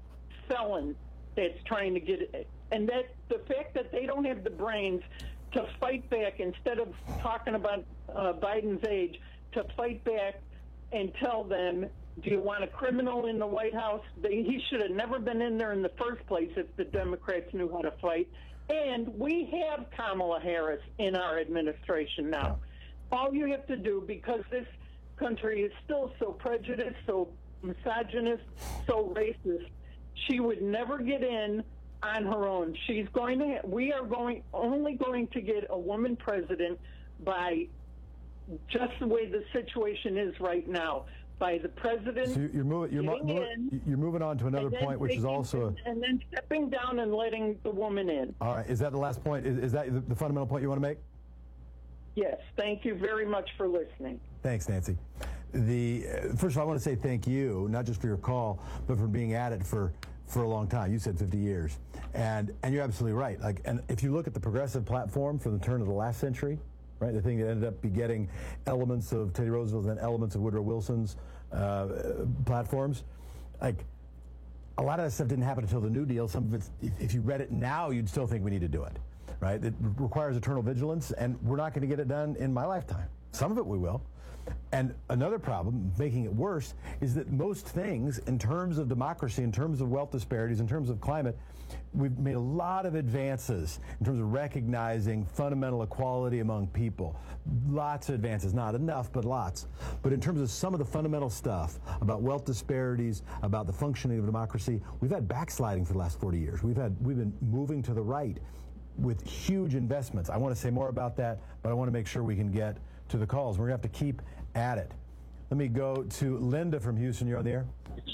felon that's trying to get it. And that the fact that they don't have the brains to fight back, instead of talking about uh, Biden's age, to fight back and tell them, do you want a criminal in the White House? They, he should have never been in there in the first place if the Democrats knew how to fight. And we have Kamala Harris in our administration now. All you have to do, because this country is still so prejudiced, so misogynist, so racist, she would never get in on her own. She's going to. We are going only going to get a woman president by just the way the situation is right now. By the president, So you're moving. You're, mo- getting in, you're moving on to another and then point, which is taking- also. A, and then stepping down and letting the woman in. all right. Is that the last point? Is, is that the, the fundamental point you want to make? Yes. Thank you very much for listening. Thanks, Nancy. The uh, first of all, I want to say thank you, not just for your call, but for being at it for. for a long time. You said fifty years. And and you're absolutely right. Like, and if you look at the progressive platform from the turn of the last century, right, the thing that ended up begetting elements of Teddy Roosevelt's and elements of Woodrow Wilson's uh, platforms, like, a lot of that stuff didn't happen until the New Deal. Some of it's, if, if you read it now, you'd still think we need to do it, right? It requires eternal vigilance, and we're not going to get it done in my lifetime. Some of it we will. And another problem, making it worse, is that most things, in terms of democracy, in terms of wealth disparities, in terms of climate, we've made a lot of advances in terms of recognizing fundamental equality among people. Lots of advances, not enough, but lots. But in terms of some of the fundamental stuff about wealth disparities, about the functioning of democracy, we've had backsliding for the last forty years. We've had we've been moving to the right with huge investments. I want to say more about that, but I want to make sure we can get to the calls. We're going to have to keep at it. Let me go to Linda from Houston. You're on the air.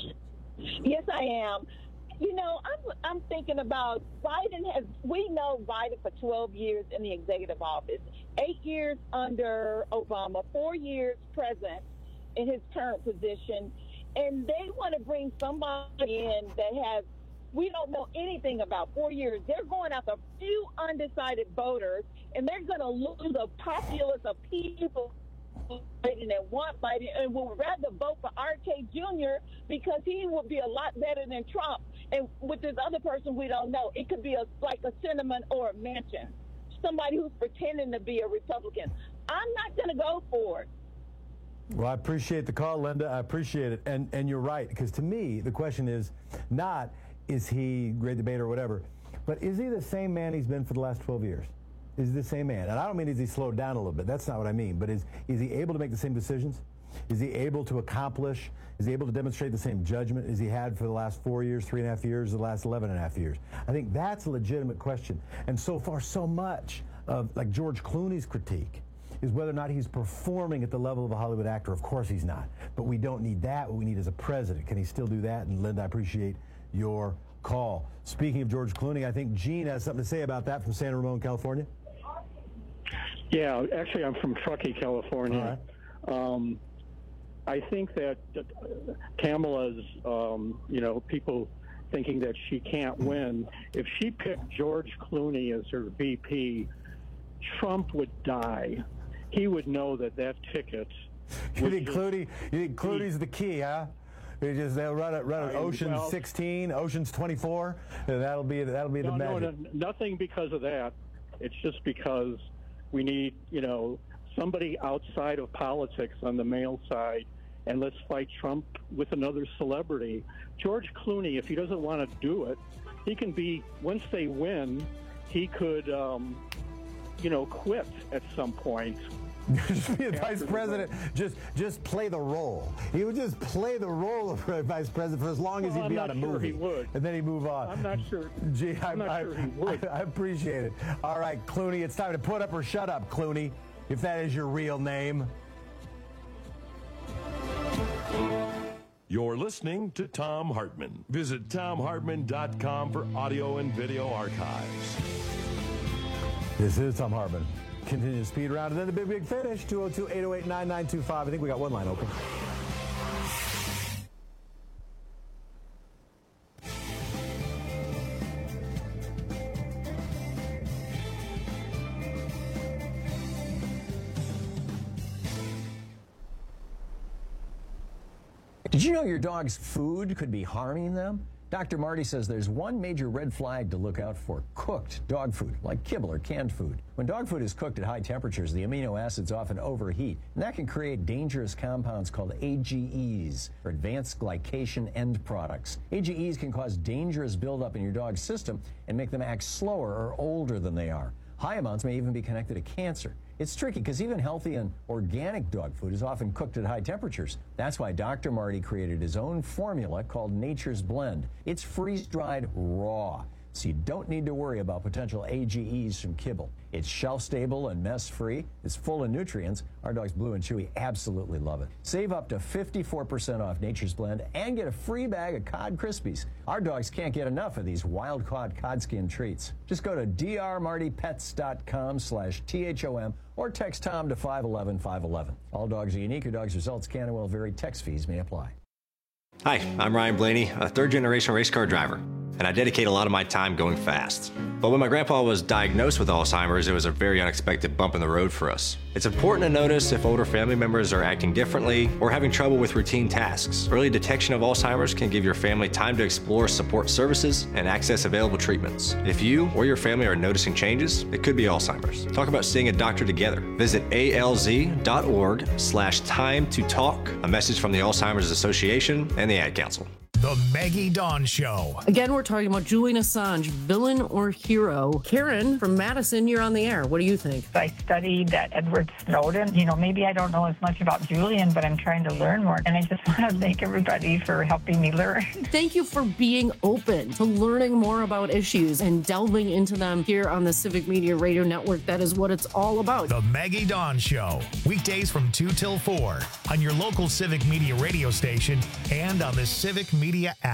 Yes, I am. You know, I'm, I'm thinking about Biden has, we know Biden for twelve years in the executive office, eight years under Obama, four years president in his current position, and they want to bring somebody in that has, we don't know anything about four years. They're going after a few undecided voters, and they're going to lose a populace of people Biden and want Biden and would rather vote for R K Junior because he would be a lot better than Trump. And with this other person, we don't know. It could be a, like a Cinnamon or a Manchin, somebody who's pretending to be a Republican. I'm not going to go for it. Well, I appreciate the call, Linda. I appreciate it. And and you're right, because to me, the question is not, is he great debater or whatever, but is he the same man he's been for the last twelve years? Is he the same man? And I don't mean is he slowed down a little bit. That's not what I mean. But is, is he able to make the same decisions? Is he able to accomplish? Is he able to demonstrate the same judgment as he had for the last four years, three and a half years, the last eleven and a half years? I think that's a legitimate question. And so far, so much of like George Clooney's critique is whether or not he's performing at the level of a Hollywood actor. Of course he's not. But we don't need that. What we need is a president. Can he still do that? And Linda, I appreciate your call. Speaking of George Clooney, I think Gene has something to say about that from San Ramon, California. Yeah, actually, I'm from Truckee, California. All right. Um, I think that uh, Kamala's, um, you know, people thinking that she can't win. If she picked George Clooney as her V P, Trump would die. He would know that that ticket. You think Clooney? You think Clooney's the key, huh? They just they'll run it, run it. Ocean's well, sixteen, Ocean's twenty-four. And that'll be that'll be no, the magic. No, no, nothing because of that. It's just because we need, you know, somebody outside of politics on the male side, and let's fight Trump with another celebrity. George Clooney, if he doesn't want to do it, he can be. Once they win, he could. Um, you know, quit at some point. Just be a vice president. Just just play the role. He would just play the role of vice president for as long as well, he'd be I'm on a not sure movie. He would. And then he'd move on. I'm not sure. Gee, I'm I, not I, sure he would. I, I appreciate it. All right, Clooney, it's time to put up or shut up, Clooney, if that is your real name. You're listening to Thom Hartmann. Visit Thom Hartmann dot com for audio and video archives. This is Thom Hartmann. Continuous speed round and then the big, big finish. two oh two, eight oh eight, nine nine two five. I think we got one line open. Did you know your dog's food could be harming them? Doctor Marty says there's one major red flag to look out for: cooked dog food, like kibble or canned food. When dog food is cooked at high temperatures, the amino acids often overheat, and that can create dangerous compounds called A G Es, or advanced glycation end products. A G Es can cause dangerous buildup in your dog's system and make them act slower or older than they are. High amounts may even be connected to cancer. It's tricky because even healthy and organic dog food is often cooked at high temperatures. That's why Doctor Marty created his own formula called Nature's Blend. It's freeze-dried raw, so you don't need to worry about potential A G Es from kibble. It's shelf-stable and mess-free. It's full of nutrients. Our dogs Blue and Chewy absolutely love it. Save up to fifty-four percent off Nature's Blend and get a free bag of Cod Krispies. Our dogs can't get enough of these wild-caught cod skin treats. Just go to drmartypets.com slash THOM or text Tom to five one one, five one one. All dogs are unique. Your dog's results can and will vary. Text fees may apply. Hi, I'm Ryan Blaney, a third-generation race car driver, and I dedicate a lot of my time going fast. But when my grandpa was diagnosed with Alzheimer's, it was a very unexpected bump in the road for us. It's important to notice if older family members are acting differently or having trouble with routine tasks. Early detection of Alzheimer's can give your family time to explore support services and access available treatments. If you or your family are noticing changes, it could be Alzheimer's. Talk about seeing a doctor together. Visit alz.org slash time to talk. A message from the Alzheimer's Association and the Ad Council. The Maggie Dawn Show. Again, we're talking about Julian Assange, villain or hero. Karen from Madison, you're on the air. What do you think? I studied that Edward Snowden. You know, maybe I don't know as much about Julian, but I'm trying to learn more. And I just want to thank everybody for helping me learn. Thank you for being open to learning more about issues and delving into them here on the Civic Media Radio Network. That is what it's all about. The Maggie Dawn Show. Weekdays from two till four on your local Civic Media radio station and on the Civic Media app.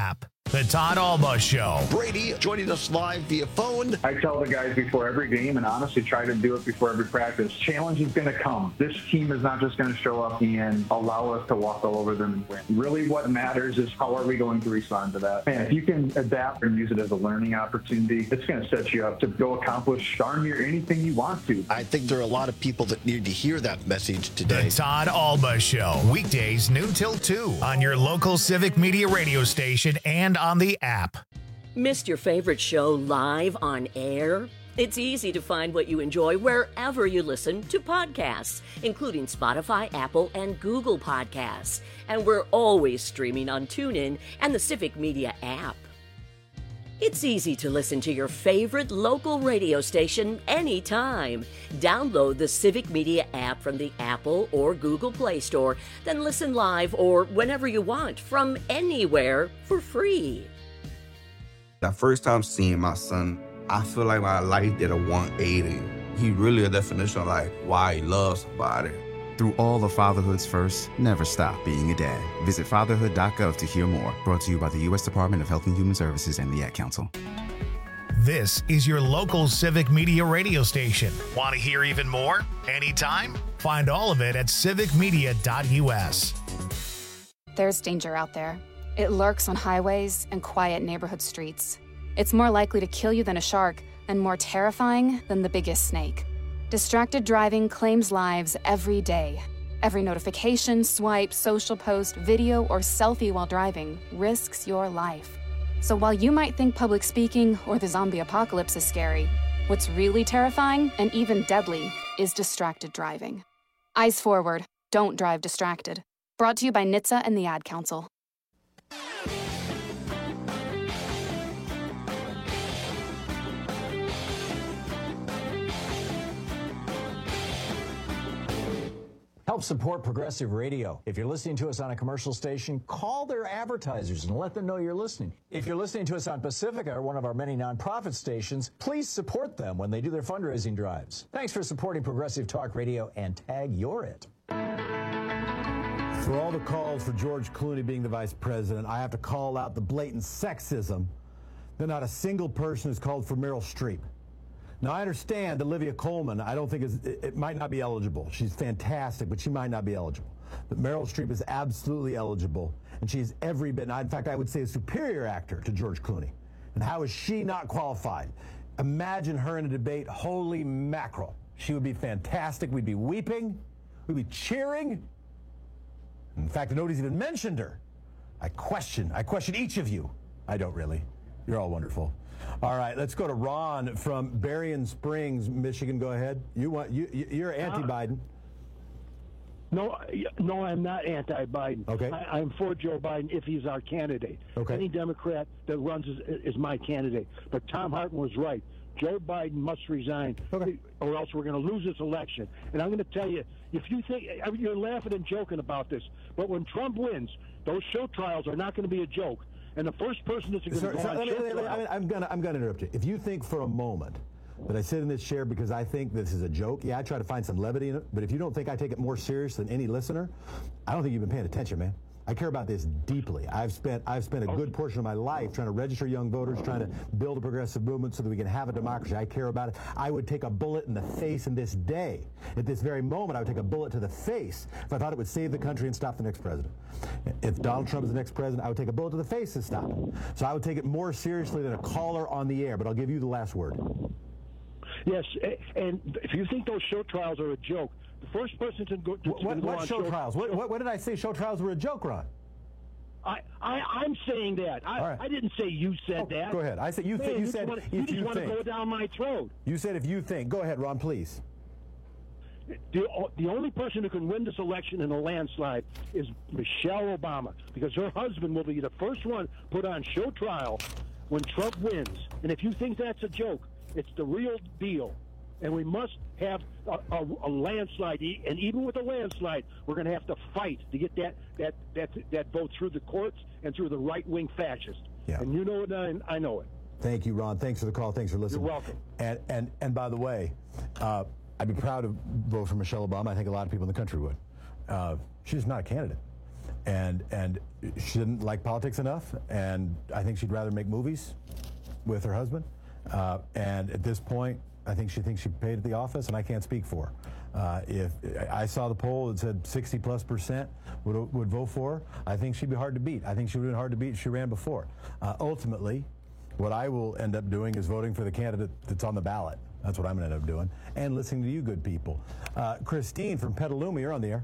The Todd Alba Show. Brady joining us live via phone. I tell the guys before every game, and honestly try to do it before every practice, challenge is going to come. This team is not just going to show up and allow us to walk all over them and win. Really what matters is how are we going to respond to that. And if you can adapt and use it as a learning opportunity, it's going to set you up to go accomplish darn near anything you want to. I think there are a lot of people that need to hear that message today. The Todd Alba Show. Weekdays noon till two on your local Civic Media radio station and on the app. Missed your favorite show live on air? It's easy to find what you enjoy wherever you listen to podcasts, including Spotify, Apple, and Google Podcasts. And we're always streaming on TuneIn and the Civic Media app. It's easy to listen to your favorite local radio station anytime. Download the Civic Media app from the Apple or Google Play Store, then listen live or whenever you want from anywhere for free. The first time seeing my son, I feel like my life did a one eighty. He really a definition of like why he loves somebody. Through all of fatherhood's first, never stop being a dad. Visit fatherhood dot gov to hear more. Brought to you by the U S Department of Health and Human Services and the Ad Council. This is your local Civic Media radio station. Want to hear even more? Anytime? Find all of it at civic media dot u s. There's danger out there. It lurks on highways and quiet neighborhood streets. It's more likely to kill you than a shark and more terrifying than the biggest snake. Distracted driving claims lives every day. Every notification, swipe, social post, video, or selfie while driving risks your life. So while you might think public speaking or the zombie apocalypse is scary, what's really terrifying and even deadly is distracted driving. Eyes forward. Don't drive distracted. Brought to you by N H T S A and the Ad Council. Help support Progressive Radio. If you're listening to us on a commercial station, call their advertisers and let them know you're listening. If you're listening to us on Pacifica, or one of our many nonprofit stations, please support them when they do their fundraising drives. Thanks for supporting Progressive Talk Radio, and tag you're it. For all the calls for George Clooney being the vice president, I have to call out the blatant sexism that not a single person has called for Meryl Streep. Now, I understand Olivia Colman, I don't think is, it, it might not be eligible. She's fantastic, but she might not be eligible. But Meryl Streep is absolutely eligible, and she's every bit, in fact, I would say a superior actor to George Clooney. And how is she not qualified? Imagine her in a debate. Holy mackerel. She would be fantastic. We'd be weeping. We'd be cheering. In fact, nobody's even mentioned her. I question, I question each of you. I don't really. You're all wonderful. All right, let's go to Ron from Berrien Springs, Michigan. Go ahead. You want you you're anti-Biden. No, no, I'm not anti-Biden. Okay. I, I'm for Joe Biden if he's our candidate. Okay. Any Democrat that runs is, is my candidate. But Tom Hartman was right. Joe Biden must resign, okay, or else we're going to lose this election. And I'm going to tell you, if you think you're laughing and joking about this, but when Trump wins, those show trials are not going to be a joke. And the first person that's going to go on show trial. I'm going to I'm going to interrupt you. If you think for a moment that I sit in this chair because I think this is a joke, yeah, I try to find some levity in it. But if you don't think I take it more serious than any listener, I don't think you've been paying attention, man. I care about this deeply. I've spent I've spent a good portion of my life trying to register young voters, trying to build a progressive movement so that we can have a democracy. I care about it. I would take a bullet in the face in this day. At this very moment, I would take a bullet to the face if I thought it would save the country and stop the next president. If Donald Trump is the next president, I would take a bullet to the face and stop it. So I would take it more seriously than a caller on the air, but I'll give you the last word. Yes, and if you think those show trials are a joke, the first person to go to what, go what on show, show trials? What, what, what did I say? Show trials were a joke, Ron. I, I I'm saying that. I, right. I didn't say you said oh, that. Go ahead. I said you. Man, Th- you, you said wanna, if you you, just want to think. go down my throat. You said if you think. Go ahead, Ron, please. The, the only person who can win this election in a landslide is Michelle Obama, because her husband will be the first one put on show trial when Trump wins. And if you think that's a joke, it's the real deal. And we must have a, a, a landslide. And even with a landslide, we're going to have to fight to get that, that, that, that vote through the courts and through the right-wing fascists. Yeah. And you know it, and I know it. Thank you, Ron. Thanks for the call. Thanks for listening. You're welcome. And and and by the way, uh, I'd be proud to vote for Michelle Obama. I think a lot of people in the country would. Uh, she's not a candidate. and and she didn't like politics enough, and I think she'd rather make movies with her husband. Uh, and at this point, I think she thinks she paid at the office, and I can't speak for her. Uh, if I saw the poll that said sixty plus percent would, would vote for her, I think she'd be hard to beat. I think she would have been hard to beat if she ran before. Uh, ultimately, what I will end up doing is voting for the candidate that's on the ballot. That's what I'm going to end up doing, and listening to you good people. Uh, Christine from Petaluma, you're on the air.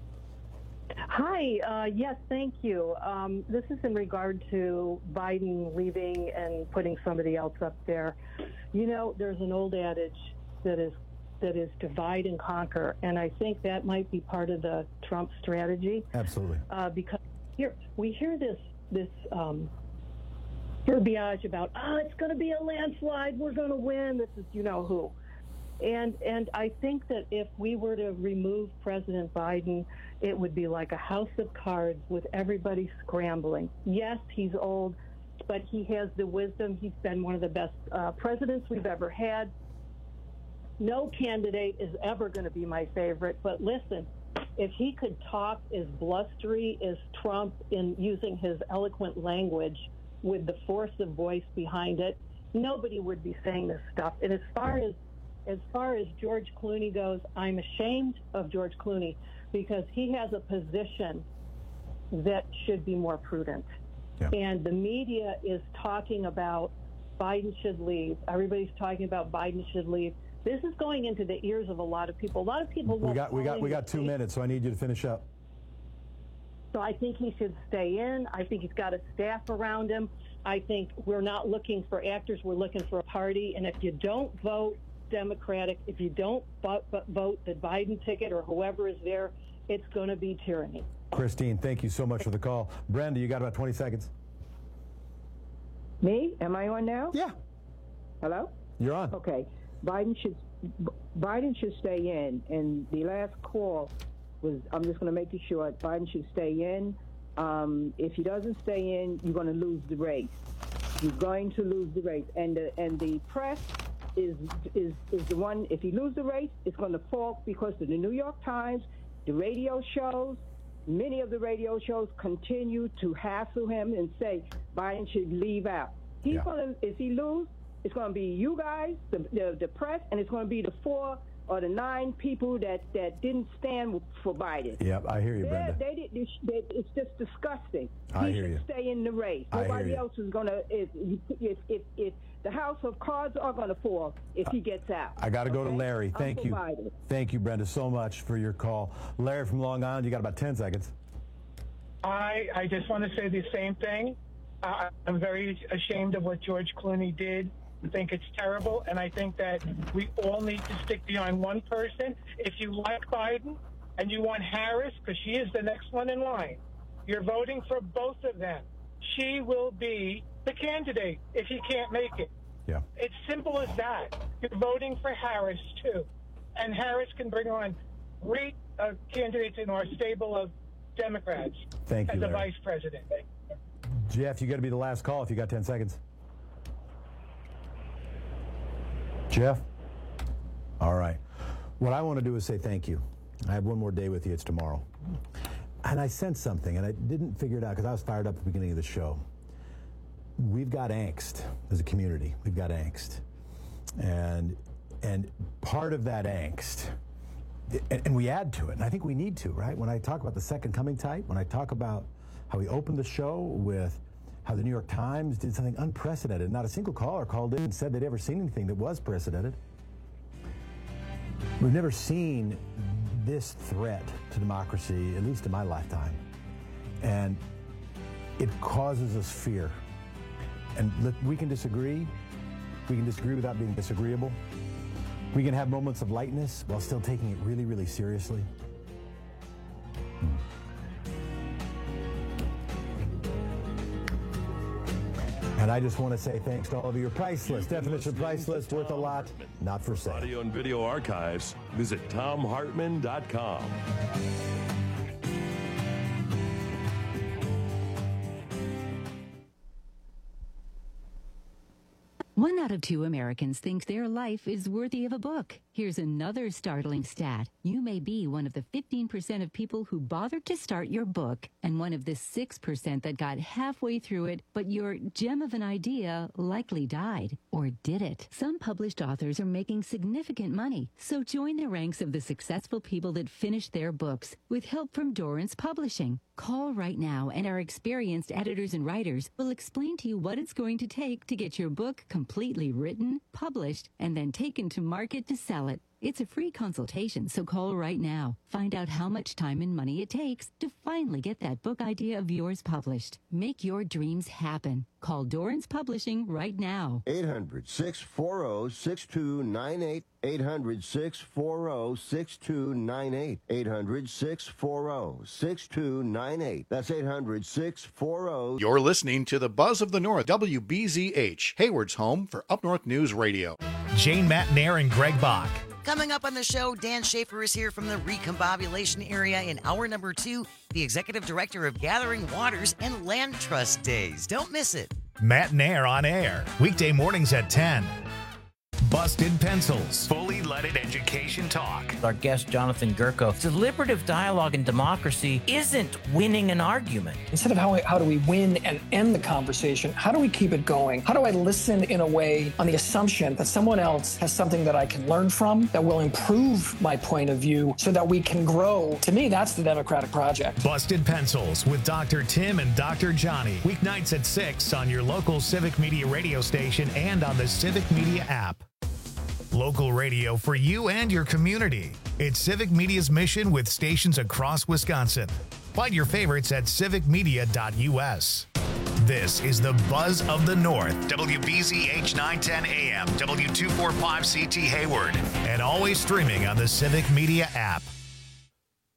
Hi, uh, yes, thank you. Um, this is in regard to Biden leaving and putting somebody else up there. You know, there's an old adage that is that is divide and conquer, and I think that might be part of the Trump strategy. Absolutely. Uh, because here we hear this this um, verbiage about, oh, it's going to be a landslide, we're going to win. This is you know who. And and I think that if we were to remove President Biden, it would be like a house of cards with everybody scrambling. Yes, he's old, but he has the wisdom. He's been one of the best uh, presidents we've ever had. No candidate is ever going to be my favorite, but listen, if he could talk as blustery as Trump in using his eloquent language with the force of voice behind it, nobody would be saying this stuff. And as far as As far as George Clooney goes, I'm ashamed of George Clooney because he has a position that should be more prudent. Yeah. And the media is talking about Biden should leave. Everybody's talking about Biden should leave. This is going into the ears of a lot of people. A lot of people We won't got we got follow we him got two speak. minutes, so I need you to finish up. So I think he should stay in. I think he's got a staff around him. I think we're not looking for actors. We're looking for a party. And if you don't vote Democratic, if you don't vote, vote the Biden ticket or whoever is there, it's going to be tyranny. Christine, thank you so much for the call. Brenda, you got about twenty seconds. Me? Am I on now? Yeah. Hello? You're on. Okay. Biden should Biden should stay in. And the last call was, I'm just going to make it short, Biden should stay in. Um, if he doesn't stay in, you're going to lose the race. You're going to lose the race. And the, and the press is is is the one, if he loses the race, it's going to fall because of the New York Times, the radio shows, many of the radio shows continue to hassle him and say Biden should leave out. He's Yeah. going to, if he loses, it's going to be you guys, the, the the press, and it's going to be the four or the nine people that, that didn't stand for Biden. Yep, I hear you, They're- Brenda. They, did- they, they, it's just disgusting. I he hear should you. stay in the race. I hear Nobody you. else is going to, if, if, if, if the house of cards are going to fall if he gets out. I got to go to Okay? Larry. I'm Thank for you. Biden. Thank you, Brenda, so much for your call. Larry from Long Island, you got about ten seconds. I, I just want to say the same thing. Uh, I'm very ashamed of what George Clooney did. I think it's terrible, and I think that we all need to stick behind one person. If you like Biden and you want Harris, because she is the next one in line, you're voting for both of them. She will be the candidate if he can't make it. Yeah. It's simple as that. You're voting for Harris, too. And Harris can bring on great uh, candidates in our stable of Democrats Thank you, as a Larry. vice president. Jeff, you got to be the last call if you got ten seconds. Jeff? All right. What I want to do is say thank you. I have one more day with you. It's tomorrow. And I sensed something, and I didn't figure it out because I was fired up at the beginning of the show. We've got angst as a community. We've got angst. And and part of that angst, and, and we add to it, and I think we need to, right? When I talk about the second coming type, when I talk about how we opened the show with how the New York Times did something unprecedented. Not a single caller called in and said they'd ever seen anything that was precedented. We've never seen this threat to democracy, at least in my lifetime. And it causes us fear. And let, we can disagree. We can disagree without being disagreeable. We can have moments of lightness while still taking it really, really seriously. And I just want to say thanks to all of you. You're priceless. Definition priceless, worth a lot, not for sale. Audio and video archives, visit tom hartman dot com. One out of two Americans think their life is worthy of a book. Here's another startling stat. You may be one of the fifteen percent of people who bothered to start your book and one of the six percent that got halfway through it, but your gem of an idea likely died. Or did it? Some published authors are making significant money, so join the ranks of the successful people that finished their books with help from Dorrance Publishing. Call right now and our experienced editors and writers will explain to you what it's going to take to get your book completely written, published, and then taken to market to sell it. It's a free consultation, so call right now. Find out how much time and money it takes to finally get that book idea of yours published. Make your dreams happen. Call Dorrance Publishing right now. eight hundred, six four zero, six two nine eight. eight hundred, six four zero, six two nine eight. eight hundred, six four zero, six two nine eight. That's eight hundred, six four zero. You're listening to the Buzz of the North, W B Z H, Hayward's home for Up North News Radio. Jane Matnair and Greg Bach. Coming up on the show, Dan Schaefer is here from the Recombobulation area in hour number two, the Executive Director of Gathering Waters and Land Trust Days. Don't miss it. Matnair on air, weekday mornings at ten. Busted Pencils, fully leaded education talk. Our guest, Jonathan Gurko. Deliberative dialogue and democracy isn't winning an argument. Instead of how, how do we win and end the conversation, how do we keep it going? How do I listen in a way on the assumption that someone else has something that I can learn from, that will improve my point of view so that we can grow? To me, that's the Democratic project. Busted Pencils with Doctor Tim and Doctor Johnny. Weeknights at six on your local Civic Media radio station and on the Civic Media app. Local radio for you and your community. It's Civic Media's mission with stations across Wisconsin. Find your favorites at civic media dot U S. This is the Buzz of the North, W B Z H nine ten A M, W two forty-five C T Hayward, and always streaming on the Civic Media app.